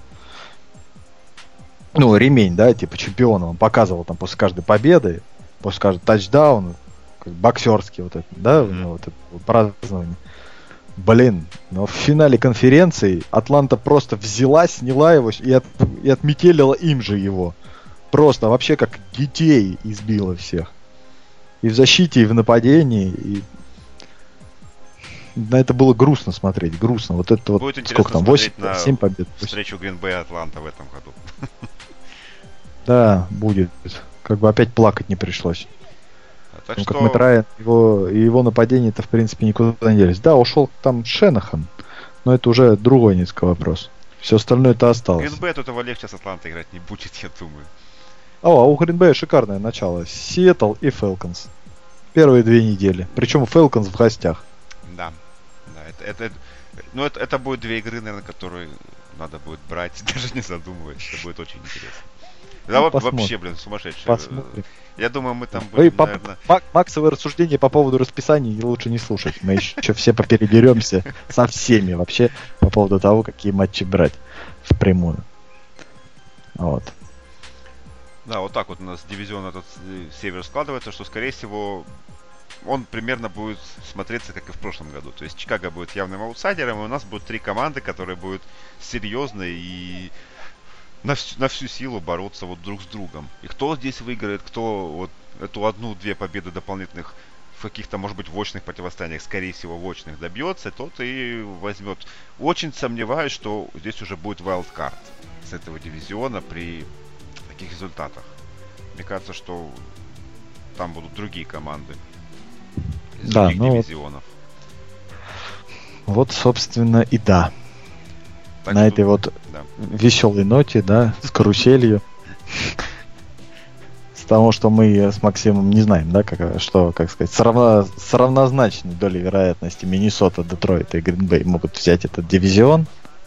Ну, ремень, да, типа чемпиона. Он показывал там после каждой победы, после каждого тачдауна, как боксерский вот это, да, у него вот это празднование. Блин, но в финале конференции Атланта просто взяла, сняла его и отметелила им же его. Просто вообще как детей избила всех. И в защите, и в нападении. И... На это было грустно смотреть. Грустно. Вот это будет вот сколько там? 8-7 побед. Встречу Green Bay и Атланта в этом году. Да, будет. Как бы опять плакать не пришлось. Так ну, что... как Мэтт Райан, его нападение-то в принципе никуда не делись. Да, ушел там Шенахан, но это уже другой несколько вопрос. Все остальное это осталось. Green Bay от этого легче с Атлантой играть не будет, я думаю. А у Green Bay шикарное начало. Сиэтл и Falcons. Первые 2 недели. Причем Falcons в гостях. Да. Это будет 2 игры, наверное, которые надо будет брать, даже не задумываясь. Это будет очень интересно. Да, вообще, блин, сумасшедший. Посмотрим. Я думаю, мы там будем, наверное... Максовые рассуждения по поводу расписаний лучше не слушать. Мы еще все попередеремся со всеми вообще по поводу того, какие матчи брать впрямую. Вот. Да, вот так вот у нас дивизион этот север складывается, что, скорее всего, он примерно будет смотреться, как и в прошлом году. То есть Чикаго будет явным аутсайдером, и у нас будут 3 команды, которые будут серьезно и на всю силу бороться вот друг с другом. И кто здесь выиграет, кто вот эту 1-2 победы дополнительных в каких-то, может быть, в очных противостояниях, скорее всего, в очных добьется, тот и возьмет. Очень сомневаюсь, что здесь уже будет wildcard с этого дивизиона при таких результатах. Мне кажется, что там будут другие команды из других дивизионов. Вот, собственно, и да. Так на этой вот веселой ноте, да, с каруселью. С того, что мы с Максимом не знаем, да, как сказать, с равнозначной долей вероятности Миннесота, Детройт и Green Bay могут взять этот дивизион.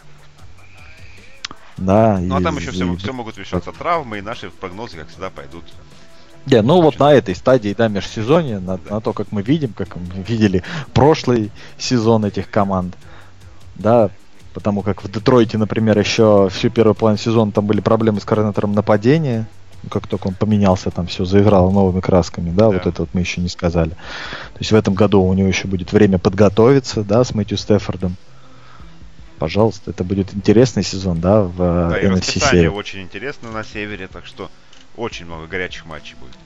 Да, ну а там еще все могут решаться травмы, и наши прогнозы, как всегда, пойдут. Вот на этой стадии, да, межсезонья, на то, как мы видим, как мы видели прошлый сезон этих команд, да, потому как в Детройте, например, еще всю первую половину сезона там были проблемы с координатором нападения, как только он поменялся, там все заиграло новыми красками, да, вот это вот мы еще не сказали. То есть в этом году у него еще будет время подготовиться, да, с Мэтью Стефордом. Пожалуйста, это будет интересный сезон, да, в NFC и расписание очень интересно на севере, так что очень много горячих матчей будет.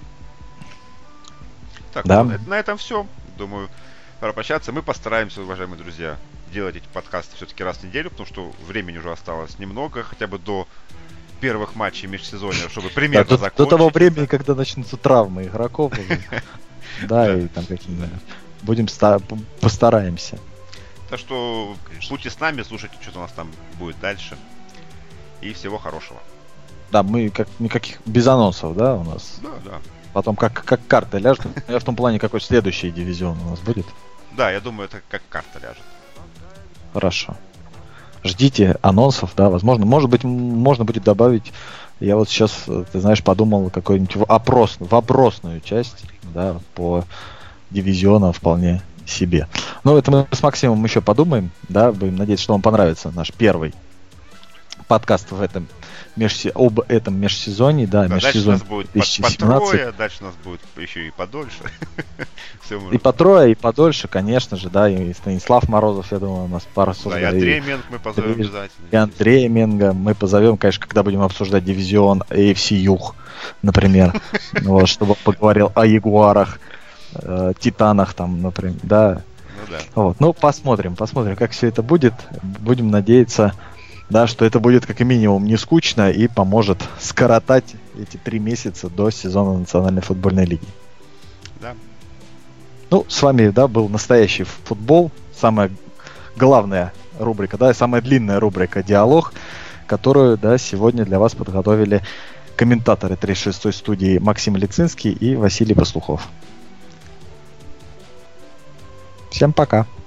Так, да. На этом все. Думаю, пора прощаться. Мы постараемся, уважаемые друзья, делать эти подкасты все-таки раз в неделю, потому что времени уже осталось немного, хотя бы до первых матчей межсезонья, чтобы примерно закончить. До того времени, когда начнутся травмы игроков. Да, и там какие-нибудь. Будем постараемся. Так что будьте с нами, слушайте, что у нас там будет дальше. И всего хорошего. Да, мы никаких без анонсов, да, у нас? Да. Потом как карта ляжет. Я в том плане, какой следующий дивизион у нас будет. Да, я думаю, это как карта ляжет. Хорошо. Ждите анонсов, да, возможно. Может быть, можно будет добавить. Я вот сейчас, ты знаешь, подумал какую-нибудь вопросную часть, да, по дивизионам вполне себе. Ну, это мы с Максимом еще подумаем, да, будем надеяться, что вам понравится наш первый подкаст в этом об этом межсезонье, да, Дальше межсезон у нас будет 2017. по трое, дальше у нас будет еще и подольше. И по трое, и подольше, конечно же, да, и Станислав Морозов, я думаю, у нас порассуждает. Да, и Андрея Менг мы позовем обязательно. И Андрея Менга мы позовем, конечно, когда будем обсуждать дивизион AFC Юг, например, чтобы поговорил о Ягуарах, Титанах, там, например, да. Ну да. Вот. Ну, посмотрим, как все это будет. Будем надеяться, да, что это будет как минимум не скучно и поможет скоротать эти 3 месяца до сезона Национальной футбольной лиги. Да. Ну, с вами, да, был настоящий футбол. Самая главная рубрика, да, и самая длинная рубрика «Диалог», которую, да, сегодня для вас подготовили комментаторы 36-й студии Максим Лицинский и Василий Пастухов. Всем пока.